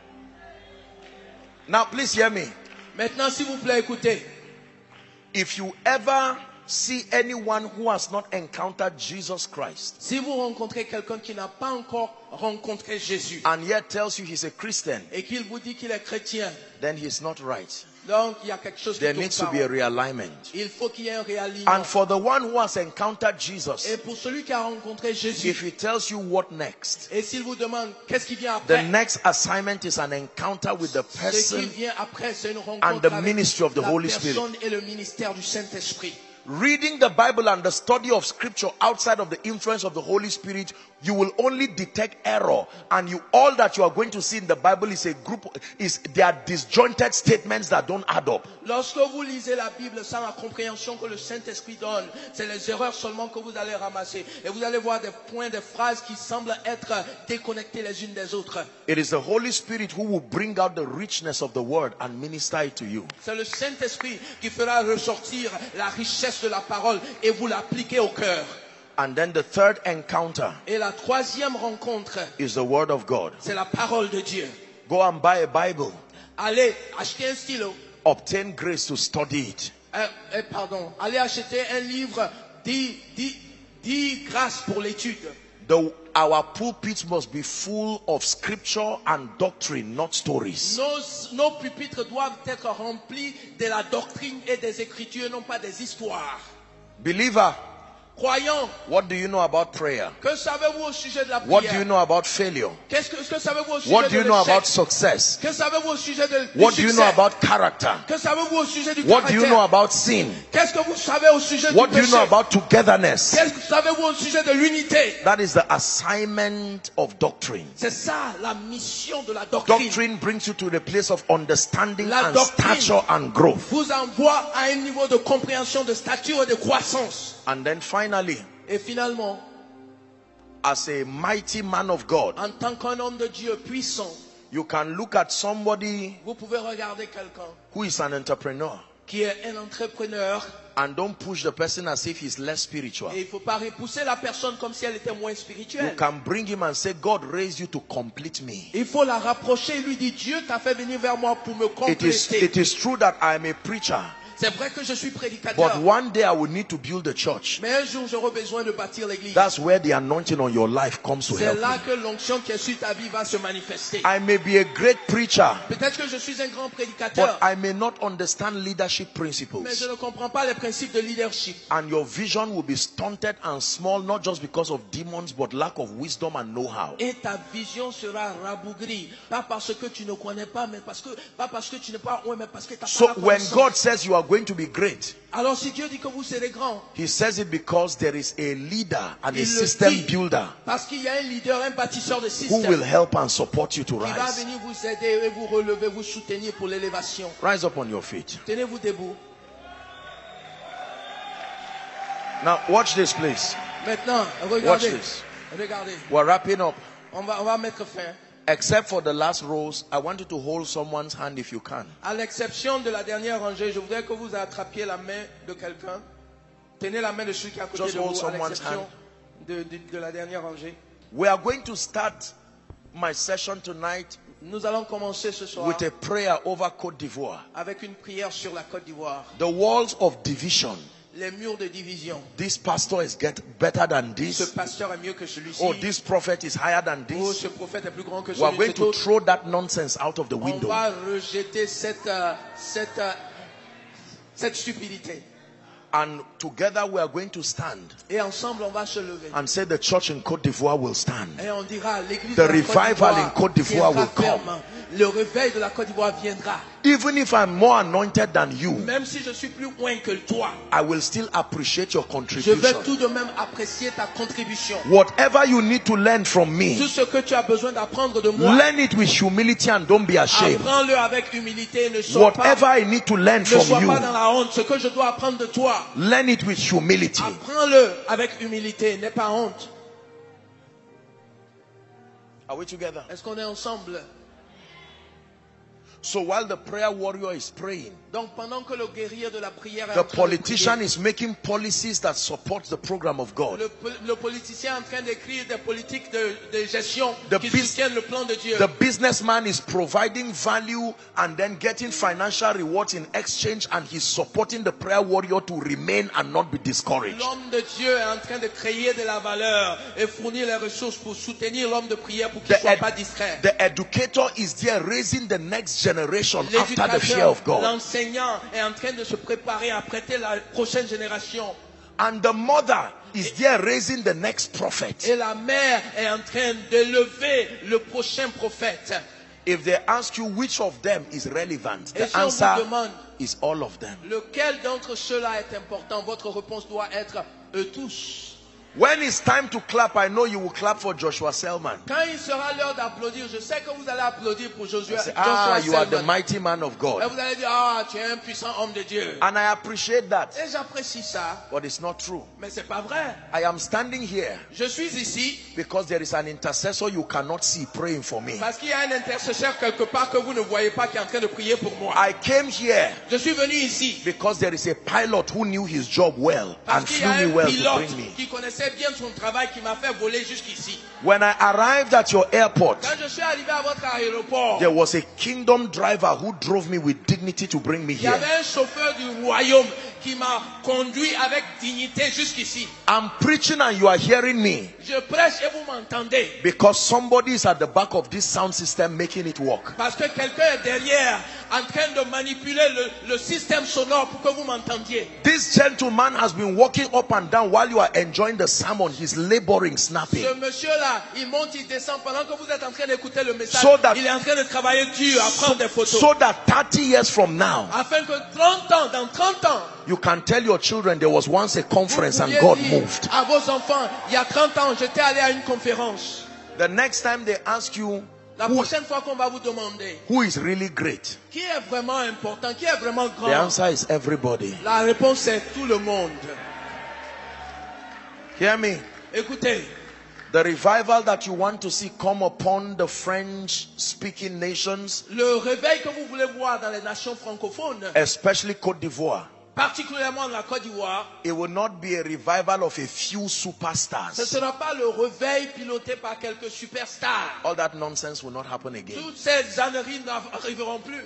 Now please hear me. Maintenant, s'il vous plaît, écoutez. If you ever see anyone who has not encountered Jesus Christ Si vous rencontrez quelqu'un qui n'a pas encore rencontré Jésus and yet tells you he's a Christian, et qu'il vous dit qu'il est chrétien, then he's not right. donc il y a quelque chose qui There tourne needs to pas be a rond. realignment. Il faut qu'il y ait un réalignement. And for the one who has encountered Jesus, Et pour celui qui a rencontré Jésus, if he tells you what next, et s'il vous demande qu'est-ce qui vient the après, next assignment is an encounter with the ce qui person vient après, c'est une and rencontre the avec ministry of the la Holy Spirit. personne et le ministère du Saint-Esprit. reading the Bible and the study of scripture outside of the influence of the Holy Spirit, you will only detect error, and all that you are going to see in the Bible is they are disjointed statements that don't add up. Lorsque vous lisez la Bible sans la compréhension que le Saint-Esprit donne, c'est les erreurs seulement que vous allez ramasser. Et vous allez voir des points, des phrases qui semblent être déconnectées les unes des autres. It is the Holy Spirit who will bring out the richness of the word and minister it to you. C'est le Saint-Esprit qui fera ressortir la richesse de la parole et vous l'appliquez au cœur. And then the third encounter Et la troisième rencontre, is the word of God. c'est la parole de Dieu. Go and buy a Bible. Allez acheter un stylo. Obtain grace to study it. Allez acheter un livre, 10 grâces pour l'étude. Our pulpits must be full of scripture and doctrine, not stories. Nos pupitres doivent être remplis de la doctrine et des écritures, non pas des histoires. Believer, croyant, what do you know about prayer? Que savez-vous au sujet de la prière? What do you know about failure? Que savez-vous au sujet What do you de know l'échec? about success? Que savez-vous au sujet du What do succès? you know about character? Que savez-vous au sujet du What do you know caractère? about sin? Qu'est-ce que vous savez au sujet What du do you péché? know about togetherness? Qu'est-ce que savez-vous au sujet de l'unité? That is the assignment of doctrine. C'est ça la mission de la doctrine. Doctrine brings you to the place of understanding La and doctrine stature and growth. vous envoie à un niveau de compréhension, de stature et de croissance. And then finally, et finalement, as a mighty man of God, en tant qu'un homme de Dieu puissant, you can look at somebody vous pouvez regarder quelqu'un who is an entrepreneur qui est un entrepreneur and don't push the person as if he's less spiritual. et il ne faut pas repousser la personne comme si elle était moins You spirituelle. can bring him and say, God raised you to complete me. Il faut la rapprocher et lui dire, Dieu t'a fait venir vers moi pour me It compléter. is true that I am a preacher, C'est vrai que je suis prédicateur, but one day I will need to build a church. mais un jour j'aurai besoin de bâtir l'église. That's where the anointing on your life comes to C'est help là me. que l'onction qui est sur ta vie va se manifester. I may be a great preacher, Peut-être que je suis un grand but prédicateur, I may not understand leadership mais principles. je ne comprends pas les principes de leadership. And your vision will be stunted and small, not just because of demons, but lack of wisdom and know-how. Et ta vision sera rabougrie, pas parce que tu ne connais pas, mais pas parce que tu n'es pas loin, mais parce que tu n'as So pas la when connaissance. God says you are going to be great, Alors si Dieu dit que vous serez grand, He says it because there is a leader and a il le system dit builder parce qu'il y a un leader, un bâtisseur de who will système help and support you to qui va rise. venir vous aider et vous relever, vous soutenir pour l'élévation. Rise up on your feet. Tenez-vous debout. Now watch this, please. Maintenant, Watch regardez. this. Regardez. We're wrapping up. On va mettre fin. Except for the last rows, I want you to hold someone's hand if you can. À l'exception de la dernière rangée, je voudrais que vous attrapiez la main de quelqu'un. Tenez la main de celui qui est à côté Just de hold vous, à someone's l'exception de la dernière rangée. We are going to start my session tonight Nous allons commencer ce soir with a prayer over Côte d'Ivoire. avec une prière sur la Côte d'Ivoire. The walls of division. Les murs de division. This pastor is better than Ce this. pasteur est mieux que celui-ci. Oh, this prophet is higher than Oh, this. ce prophète est plus grand que We are going celui-ci. to throw that nonsense out of the On window. va rejeter cette stupidité. And together we are going to stand Et ensemble, on va se lever. and say the church in Côte d'Ivoire will stand. Et on dira, l'église The de la revival in Côte d'Ivoire tiendra will come. ferme. Le réveil de la Côte d'Ivoire viendra. Even if I'm more anointed than you, Même si je suis plus loin que toi, I will still appreciate your je vais contribution. tout de même apprécier ta contribution. Whatever you need to learn from Tout me, ce que tu as besoin d'apprendre de moi, learn it with humility and don't be ashamed. apprends-le avec humilité et ne sois Whatever pas, I need to learn ne from sois you, pas dans la honte. Ce que je dois apprendre de toi, learn it with humility. apprends-le avec humilité, n'aie pas honte. Are we together? Est-ce qu'on est ensemble? So while the prayer warrior is praying, Donc pendant que le guerrier de la prière est the en train de politician prier, is making policies that support the program of God. le politicien est en train d'écrire des politiques de gestion The qui bus- soutiennent le plan de Dieu. The businessman is providing value and then getting financial rewards in exchange, and he's supporting the prayer warrior to remain and not be discouraged. L'homme de Dieu est en train de créer de la valeur et fournir les ressources pour soutenir l'homme de prière pour qu'il ne soit pas distrait. The educator is there raising the next generation after the fear L'éducateur, of God. l'enseignant est en train de se préparer à prêter la prochaine génération. And the mother is there raising the next prophet. Et la mère est en train d'élever le prochain prophète. If they ask you which of them is relevant, Et the si on vous answer demande is all of them. Lequel d'entre ceux-là est important? Votre réponse doit être eux tous. When it's time to clap, I know you will clap for Joshua Selman. Quand il sera l'heure d'applaudir, je sais que vous allez applaudir pour Joshua Say, Selman. you are the mighty man of Et God. vous allez dire, ah, tu es un puissant homme de Dieu. And I appreciate that. Et j'apprécie ça, But it's not true. mais c'est pas vrai. I am standing here Je suis ici because there is an intercessor you cannot see praying for me. parce qu'il y a un intercesseur quelque part que vous ne voyez pas qui est en train de prier pour moi. I came here Je suis venu ici because there is a pilot who knew his job well parce and qu'il y a flew me un well to pilote bring me. qui connaissait bien son travail qui m'a fait voler jusqu'ici. When I arrived at your airport, Quand je suis arrivé à votre aéroport, there was a kingdom driver who drove me with dignity to bring me il y here. avait un chauffeur du royaume qui m'a conduit avec dignité jusqu'ici. I'm preaching and you are hearing me Je prêche et vous m'entendez because somebody is at the back of this sound system making it work. parce que quelqu'un est derrière en train de manipuler le système sonore pour que vous m'entendiez. This gentleman has been walking up and down while you are enjoying the sermon. He's laboring, snapping. Ce monsieur-là, il monte, il descend pendant que vous êtes en train d'écouter le message. So that- il est en train de travailler dur à prendre des photos. So that 30 years from now, Afin que 30 ans, dans 30 ans, you can tell your children there was once a conference vous and pouviez God dire moved. à vos enfants, il y a 30 ans, j'étais allé à une conférence. The next time they ask you La prochaine fois qu'on va vous demander who is really great, qui est vraiment important, qui est vraiment the grand, answer is everybody. la réponse est tout le monde. Hear me. Écoutez, The revival that you want to see come upon the French-speaking nations, le réveil que vous voulez voir dans les nations francophones, especially Côte d'Ivoire, particulièrement la Côte d'Ivoire, it will not be a revival of a few ce ne superstars. sera pas le réveil piloté par quelques superstars. All that nonsense will not happen again. Toutes ces âneries n'arriveront plus.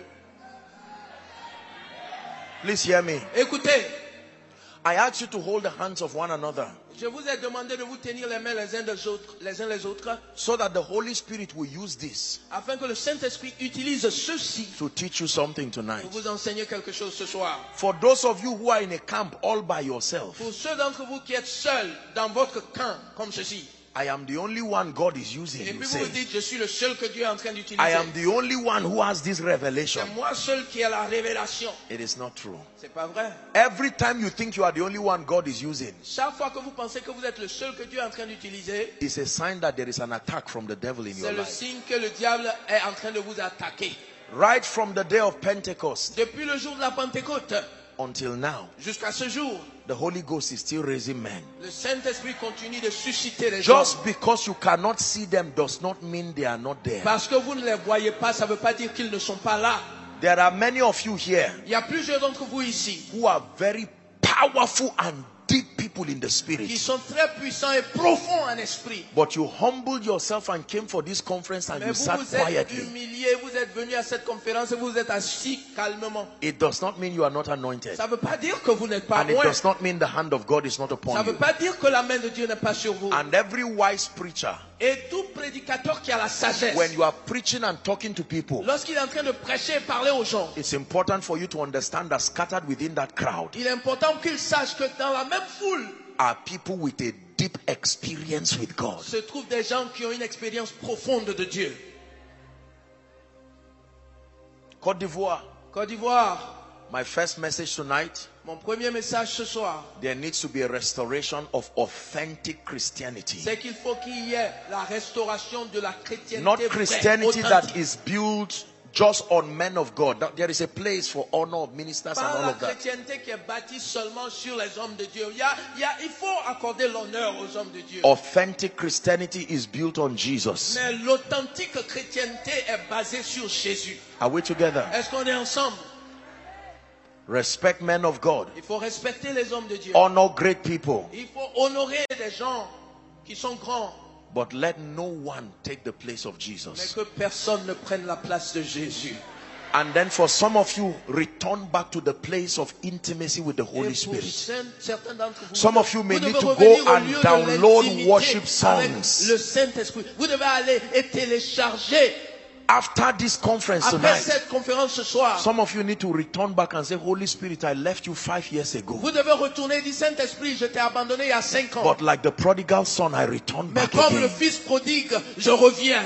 Please hear me. Écoutez, I ask you to hold the hands of one another je vous ai demandé de vous tenir les mains les uns les autres, so that the Holy Spirit will use this afin que le Saint-Esprit utilise ceci to teach you something pour tonight. vous enseigner quelque chose ce soir. For those of you who are in a camp all by yourself, Pour ceux d'entre vous qui êtes seuls dans votre camp, comme ceci, I am the only one God is using, et you puis vous vous say. dites, je suis le seul que Dieu est en train d'utiliser. I am the only one who has this revelation. C'est moi seul qui ai la révélation. It is not true. C'est pas vrai. Every time you think you are the only one God is using, Chaque fois que vous pensez que vous êtes le seul que Dieu est en train d'utiliser, it's a sign that there is an attack from the devil in your c'est le life. signe que le diable est en train de vous attaquer. Right from the day of Pentecost Depuis le jour de la Pentecôte until now, jusqu'à ce jour, the Holy Ghost is still raising men. le Saint-Esprit continue de susciter les gens. Just because you cannot see them does not mean they are not there. Parce que vous ne les voyez pas, ça ne veut pas dire qu'ils ne sont pas là. There are many of you here Il y a plusieurs d'entre vous ici who are very powerful and deep people in the qui spirit. sont très puissants et profonds en esprit. But you humbled yourself and came for this conference and Mais you vous sat vous êtes quietly. humiliés, vous êtes venus à cette conférence et vous êtes assis calmement. It does not mean you are not anointed. Ça ne veut pas dire que vous n'êtes pas And it loin. does not mean the hand of God is not Ça upon ne veut you. pas dire que la main de Dieu n'est pas sur vous. And every wise preacher, Et tout prédicateur qui a la sagesse, when you are preaching and talking to people, lorsqu'il est en train de prêcher et parler aux gens, it's important for you to understand that scattered within that crowd il est important qu'il sache que dans la même foule are people with a deep experience with God. se trouvent des gens qui ont une expérience profonde de Dieu. Côte d'Ivoire, Côte d'Ivoire, my first message tonight, mon premier message ce soir, there needs to be a restoration of authentic Christianity. c'est qu'il faut qu'il y ait la restauration de la chrétienté Not vraie, Christianity authentique. that is built just on men of God. There is a place for honor of ministers and Pas all la of that. chrétienté qui est bâtie seulement sur les hommes de Dieu. Il faut accorder l'honneur aux hommes de Dieu. Authentic Christianity is built on Jesus. Mais l'authentique chrétienté est basée sur Jésus. Are we together? Est-ce qu'on est ensemble? Respect men of God. Il faut respecter les hommes de Dieu. Honor great people. Il faut honorer des gens qui sont grands. But let no one take the place of Mais Jesus. que personne ne prenne la place de Jésus. And then for some of you, return back to the place of intimacy with the Et Holy pour Spirit. certains d'entre vous, Some of you may vous need devez to revenir go au and lieu de download l'intimité worship avec songs. le Saint-Esprit. Vous devez aller et télécharger After this conference après tonight, cette conférence ce soir. some of you need to return back and say, Holy Spirit, I left you 5 years ago. Vous devez retourner et dire, Saint-Esprit, je t'ai abandonné il y a 5 ans. But like the prodigal son, I returned Mais back comme le again. fils prodigue, je reviens.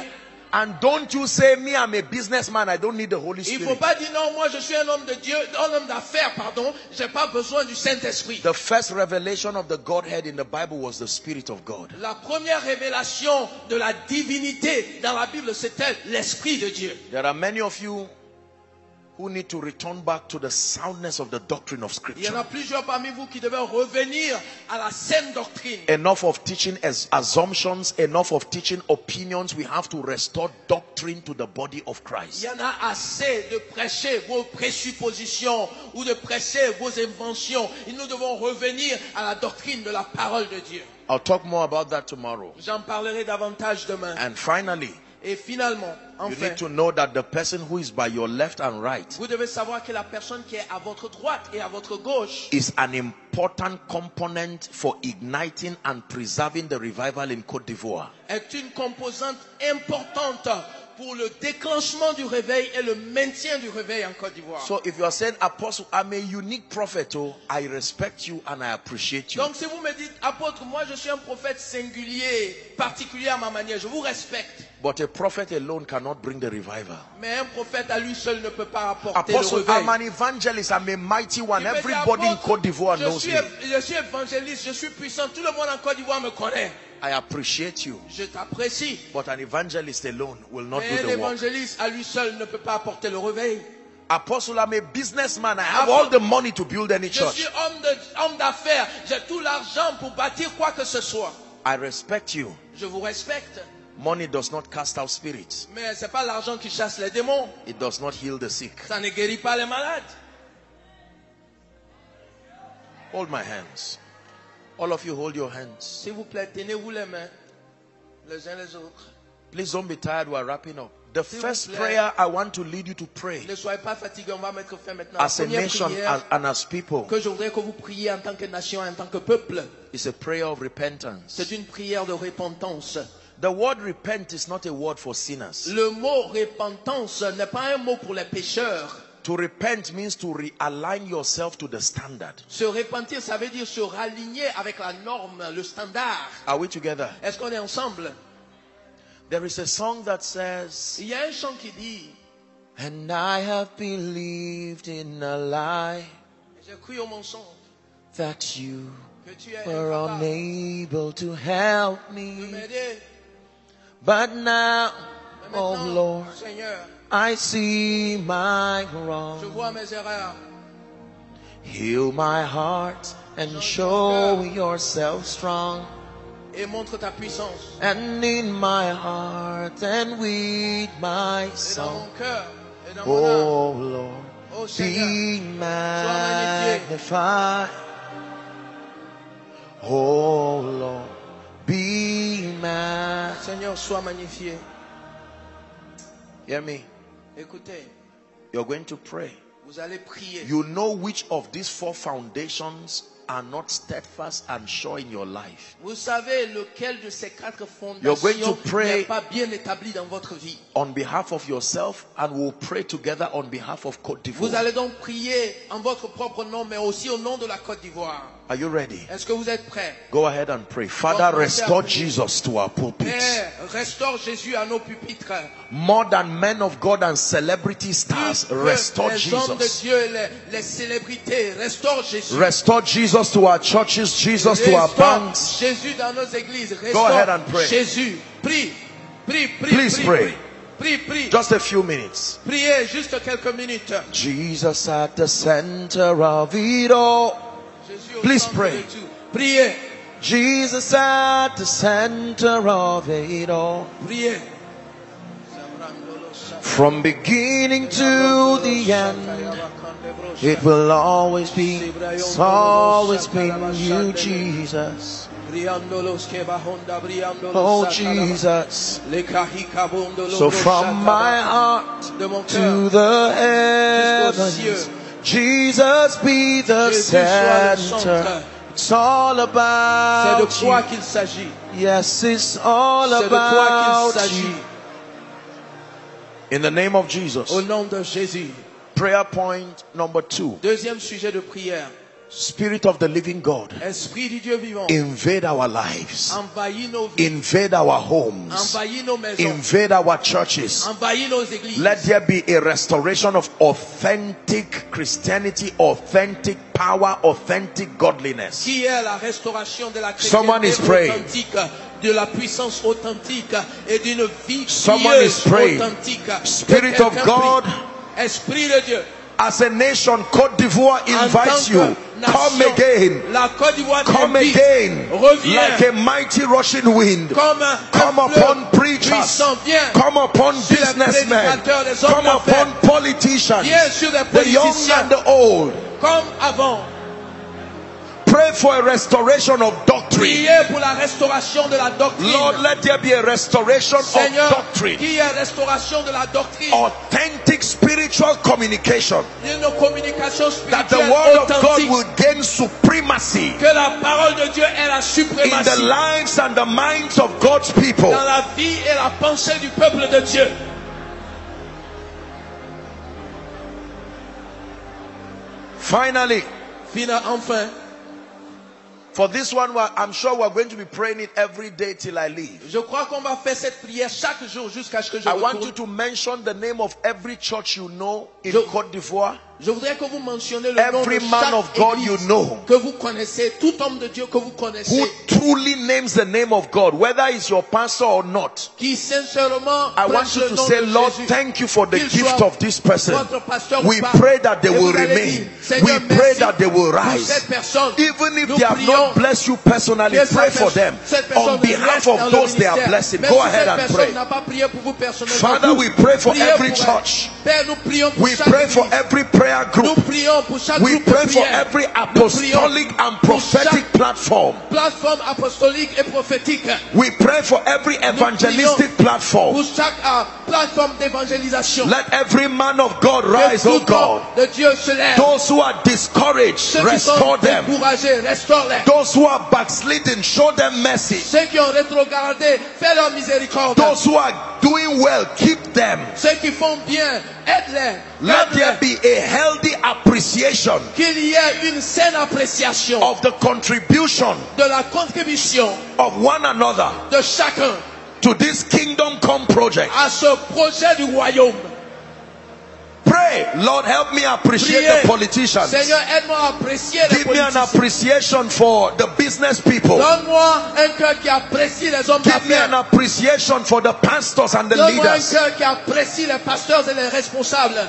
And don't you say, me, I'm a businessman, I don't need the Holy Il Spirit. faut pas dire non, moi je suis un homme de Dieu, un homme d'affaires, pardon, j'ai pas besoin du Saint-Esprit. The first revelation of the Godhead in the Bible was the Spirit of God. La première révélation de la divinité dans la Bible, c'était l'Esprit de Dieu. There are many of you who need to return back to the soundness of the doctrine of Il y en a Scripture. plusieurs parmi vous qui devaient revenir à la saine doctrine. Enough of teaching as assumptions, enough of teaching opinions. We have to restore doctrine to the body of Il Christ. y en a assez de prêcher vos présuppositions ou de prêcher vos inventions. Et nous devons revenir à la doctrine de la parole de Dieu. I'll talk more about that tomorrow. J'en parlerai davantage demain. And finally, Et finalement, you enfin, need to know that the person who is by your left and right vous devez savoir que la personne qui est à votre droite et à votre gauche is an important component for igniting and preserving the revival in Côte d'Ivoire. est une composante importante pour le déclenchement du réveil et le maintien du réveil en Côte d'Ivoire. So if you are saying, Apostle, I'm a unique prophet, oh, I respect you and I appreciate you. Donc si vous me dites, apôtre, moi je suis un prophète singulier, particulier à ma manière, je vous respecte. But a prophet alone cannot bring the revival. Mais un prophète à lui seul ne peut pas apporter Apostle, le réveil. I'm an evangelist, I'm a mighty one. Il peut dire, Everybody in apôtre, Côte d'Ivoire knows me. je suis évangéliste, je suis puissant, tout le monde en Côte d'Ivoire me connaît. I appreciate you. Je t'apprécie. But an evangelist alone will not Mais un do the work. évangéliste à lui seul ne peut pas apporter le réveil. Apostle, I'm a businessman. I have all the money to build any Je suis church. homme d'affaires, j'ai tout l'argent pour bâtir quoi que ce soit. I respect you. Je vous respecte. Money does not cast out spirits. Mais c'est pas l'argent qui chasse les démons. It does not heal the sick. Ça ne guérit pas les malades. Hold my hands. All of you hold your hands. S'il vous plaît, tenez-vous les mains, les uns les autres. Please don't be tired. We're wrapping up. The S'il first vous plaît. prayer I want to lead you to pray Ne soyez pas fatigués, on va mettre fin maintenant. as La a première nation prière and as people que je voudrais que vous priez en tant que nation, en tant que peuple, is a prayer of repentance. c'est une prière de repentance. The word repent is not a word for sinners. Le mot repentance n'est pas un mot pour les pécheurs. To repent means to realign yourself to the standard. Se repentir, ça veut dire se raligner avec la norme, le standard. Are we together? Est-ce qu'on est ensemble? There is a song that says, Il y a un chant qui dit, and I have believed in a lie j'ai cru au mensonge, that you que tu es were incapable unable to help de me. m'aider. But now, Mais oh maintenant, Lord, Seigneur, I see my je wrong. vois mes erreurs. Heal my heart and show yourself strong. Et montre ta puissance. And in my heart and with my Et dans song, mon cœur, et dans mon âme. oh Lord, Oh Seigneur, be magnified. Oh Lord, be magnified. Seigneur, sois magnifié. Hear me. Écoutez, You're going to pray. vous allez prier. You know which of these four foundations are not steadfast and sure in your life. Vous savez lequel de ces quatre You're going to fondations pray n'est pas bien établi dans votre vie. On behalf of yourself, and we'll pray together on behalf of Côte Vous d'Ivoire. allez donc prier en votre propre nom, mais aussi au nom de la Côte d'Ivoire. Are you ready? Est-ce que vous êtes prêts? Go ahead and pray. Father, restore Jesus to our pulpits. Père, restaure Jésus à nos pupitres. More than men of God and celebrity stars, Plus que restore les hommes de Jesus. Dieu et les célébrités, restaure Jésus. Restore Jesus to our churches, Jesus to our Restaure banks. Jésus dans nos églises. Go ahead Restaure and pray. Jésus. Prie, prie, prie. Please prie, pray. Prie, prie. Just a few minutes. Priez juste quelques minutes. Jesus at the center of it all. Jésus au Please centre pray. de tout. Priez, Jesus at the center of it all. priez. From beginning to the end, it will always be, it's always been you, Jesus. Oh, Jesus. So from my heart to the heavens, Jesus be the center. It's all C'est de about toi you. qu'il s'agit. Yes, it's all C'est de toi about qu'il s'agit. you. In the name of Jesus. Au nom de Jésus. Prayer point number 2. Deuxième sujet de prière. Spirit of the living God, Esprit du Dieu vivant, invade our lives, envahis nos vies, invade our homes, envahis nos maisons, invade our churches. envahis nos églises. Let there be a restoration of authentic Christianity, authentic power, authentic godliness. Qui est la restauration de la Someone is chrétienté praying. authentique, de la puissance authentique et d'une vie Someone is pieuse praying. authentique. Spirit Que of quelqu'un God, prie. Esprit de Dieu, as a nation, Côte d'Ivoire en invites tant you. que Come nation, again. la Côte d'Ivoire Come t'invite. again. Reviens. Like a mighty rushing wind. Comme un Come fleuve upon preachers. puissant. Viens Come upon sur les businessmen. prédicateurs, les hommes Come d'affaires. upon politicians. Viens sur les The young politiciens. and the old. Comme avant. Pray for a restoration of doctrine. Priez pour la restauration de la doctrine. Lord, let there be a restoration of Seigneur, doctrine. qui est restauration de la doctrine. Authentic spiritual communication. Une communication That the spirituelle word of God authentique. will gain supremacy Que la parole de Dieu ait la in the suprématie lives and the minds of God's people. dans la vie et la pensée du peuple de Dieu. Finally, Enfin, for this one, I'm sure we're going to be praying it every day till I leave. je crois qu'on va faire cette prière chaque jour jusqu'à ce que je I want you retourne. to mention the name of every church you know in Côte d'Ivoire. Je voudrais que vous mentionniez le nom Every de man chaque of God église you know. que vous connaissez, tout homme de Dieu que vous connaissez, Who truly names the name of God, whether it's your pastor or not. qui sincèrement I want prêche you le to nom say, de Lord, Jésus. thank you for the Qu'il gift soit of this person. votre pasteur We ou pas. pray that they Et will vous allez remain. dire, Seigneur, We pray merci that they will pour rise. cette personne. Even if Nous they have prions not blessed you personally, que pray cette for them. cette personne On behalf reste dans of le those they are ministère. blessing, Même go si ahead cette and personne pray. n'a pas prié pour vous personnellement, Father, vous we pray for priez every pour church. elle. Père, nous prions pour We chaque pray for église. every prayer Nous group. prions pour chaque We groupe de pray for prière. every Nous apostolic prions and prophetic platform. plateforme apostolique et prophétique. We pray for every evangelistic platform. Pour chaque plateforme d'évangélisation. Let every man of God Que rise, oh tout God. homme de Dieu se lève. Those who are discouraged, Ceux qui sont restore them. découragés, restaure-les. Those who are backslidden, show them mercy. Ceux qui ont rétrogradé, fais leur miséricorde. Those who are doing well, keep them. Ceux qui font bien, aide-les. Let there Garde-les. be a healthy appreciation Qu'il y ait une saine appréciation of the contribution de la contribution of one another de chacun to this kingdom come project. à ce projet du royaume. Pray, Lord, help me appreciate Priez. the politicians. Seigneur, aide-moi à apprécier les Give me an politiciens. appreciation for the business people. Donne-moi un cœur qui apprécie les hommes Give me an d'affaires. appreciation for the pastors and the Donne-moi un leaders. cœur qui apprécie les pasteurs et les responsables.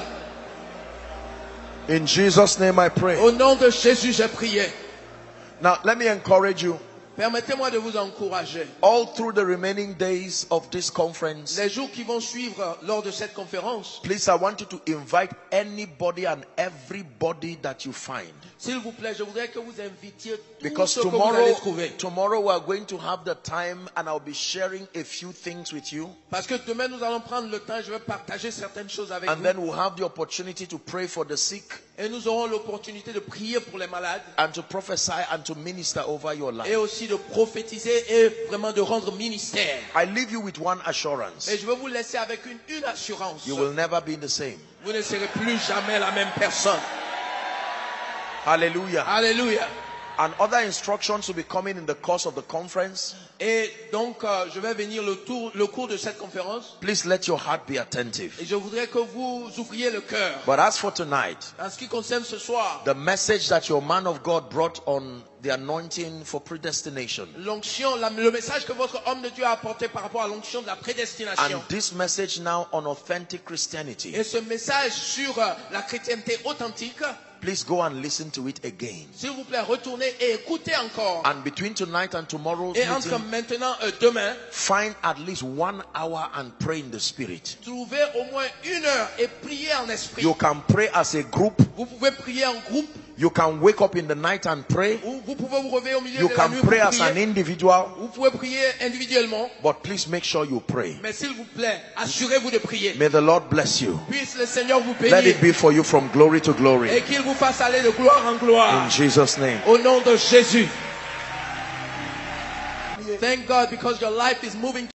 In Jesus' name I pray. Au nom de Jésus, j'ai prié. Now, let me encourage you. Permettez-moi de vous encourager. All through the remaining days of this conference, Les jours qui vont suivre lors de cette conférence, please, I want you to invite anybody and everybody that you find. s'il vous plaît, je voudrais que vous invitiez tous Because ceux que vous allez trouver. tomorrow we are going to have the time and I'll be sharing a few things with you. Parce que demain, nous allons prendre le temps, je vais partager certaines choses avec And vous. then we'll have the opportunity to pray for the sick Et nous aurons l'opportunité de prier pour les malades. and to prophesy and to minister over your life. Et aussi de prophétiser et vraiment de rendre ministère. I leave you with one assurance. Et je vais vous laisser avec une assurance. You will never be the same. Vous ne serez plus jamais la même personne. Hallelujah. Alléluia. And other instructions will be coming in the course of the conference. Et donc, je vais venir le cours de cette conférence. Please let your heart be attentive. Et je voudrais que vous ouvriez le cœur. But as for tonight, En ce qui concerne ce soir, the message that your man of God brought on the anointing for predestination, l'onction, le message que votre homme de Dieu a apporté par rapport à l'onction de la prédestination. and this message now on authentic Christianity, Et ce message sur la chrétienté authentique, please go and listen to it again. s'il vous plaît, retournez et écoutez encore. And between tonight and tomorrow's Et entre meeting, maintenant et demain, find at least 1 hour and pray in the spirit. trouvez au moins 1 heure et priez en esprit. You can pray as a group. Vous pouvez prier en groupe. You can wake up in the night and pray. Ou vous pouvez vous réveiller au milieu You de la can nuit pray pour as an prier. individual. Vous pouvez prier individuellement. But please make sure you pray. Mais s'il vous plaît, assurez-vous de prier. May the Lord bless you. Puisse le Seigneur vous Let bénir. it be for you from glory to glory. Et qu'il vous fasse aller de gloire en gloire. In Jesus' name. Au nom de Jésus. Thank God because your life is moving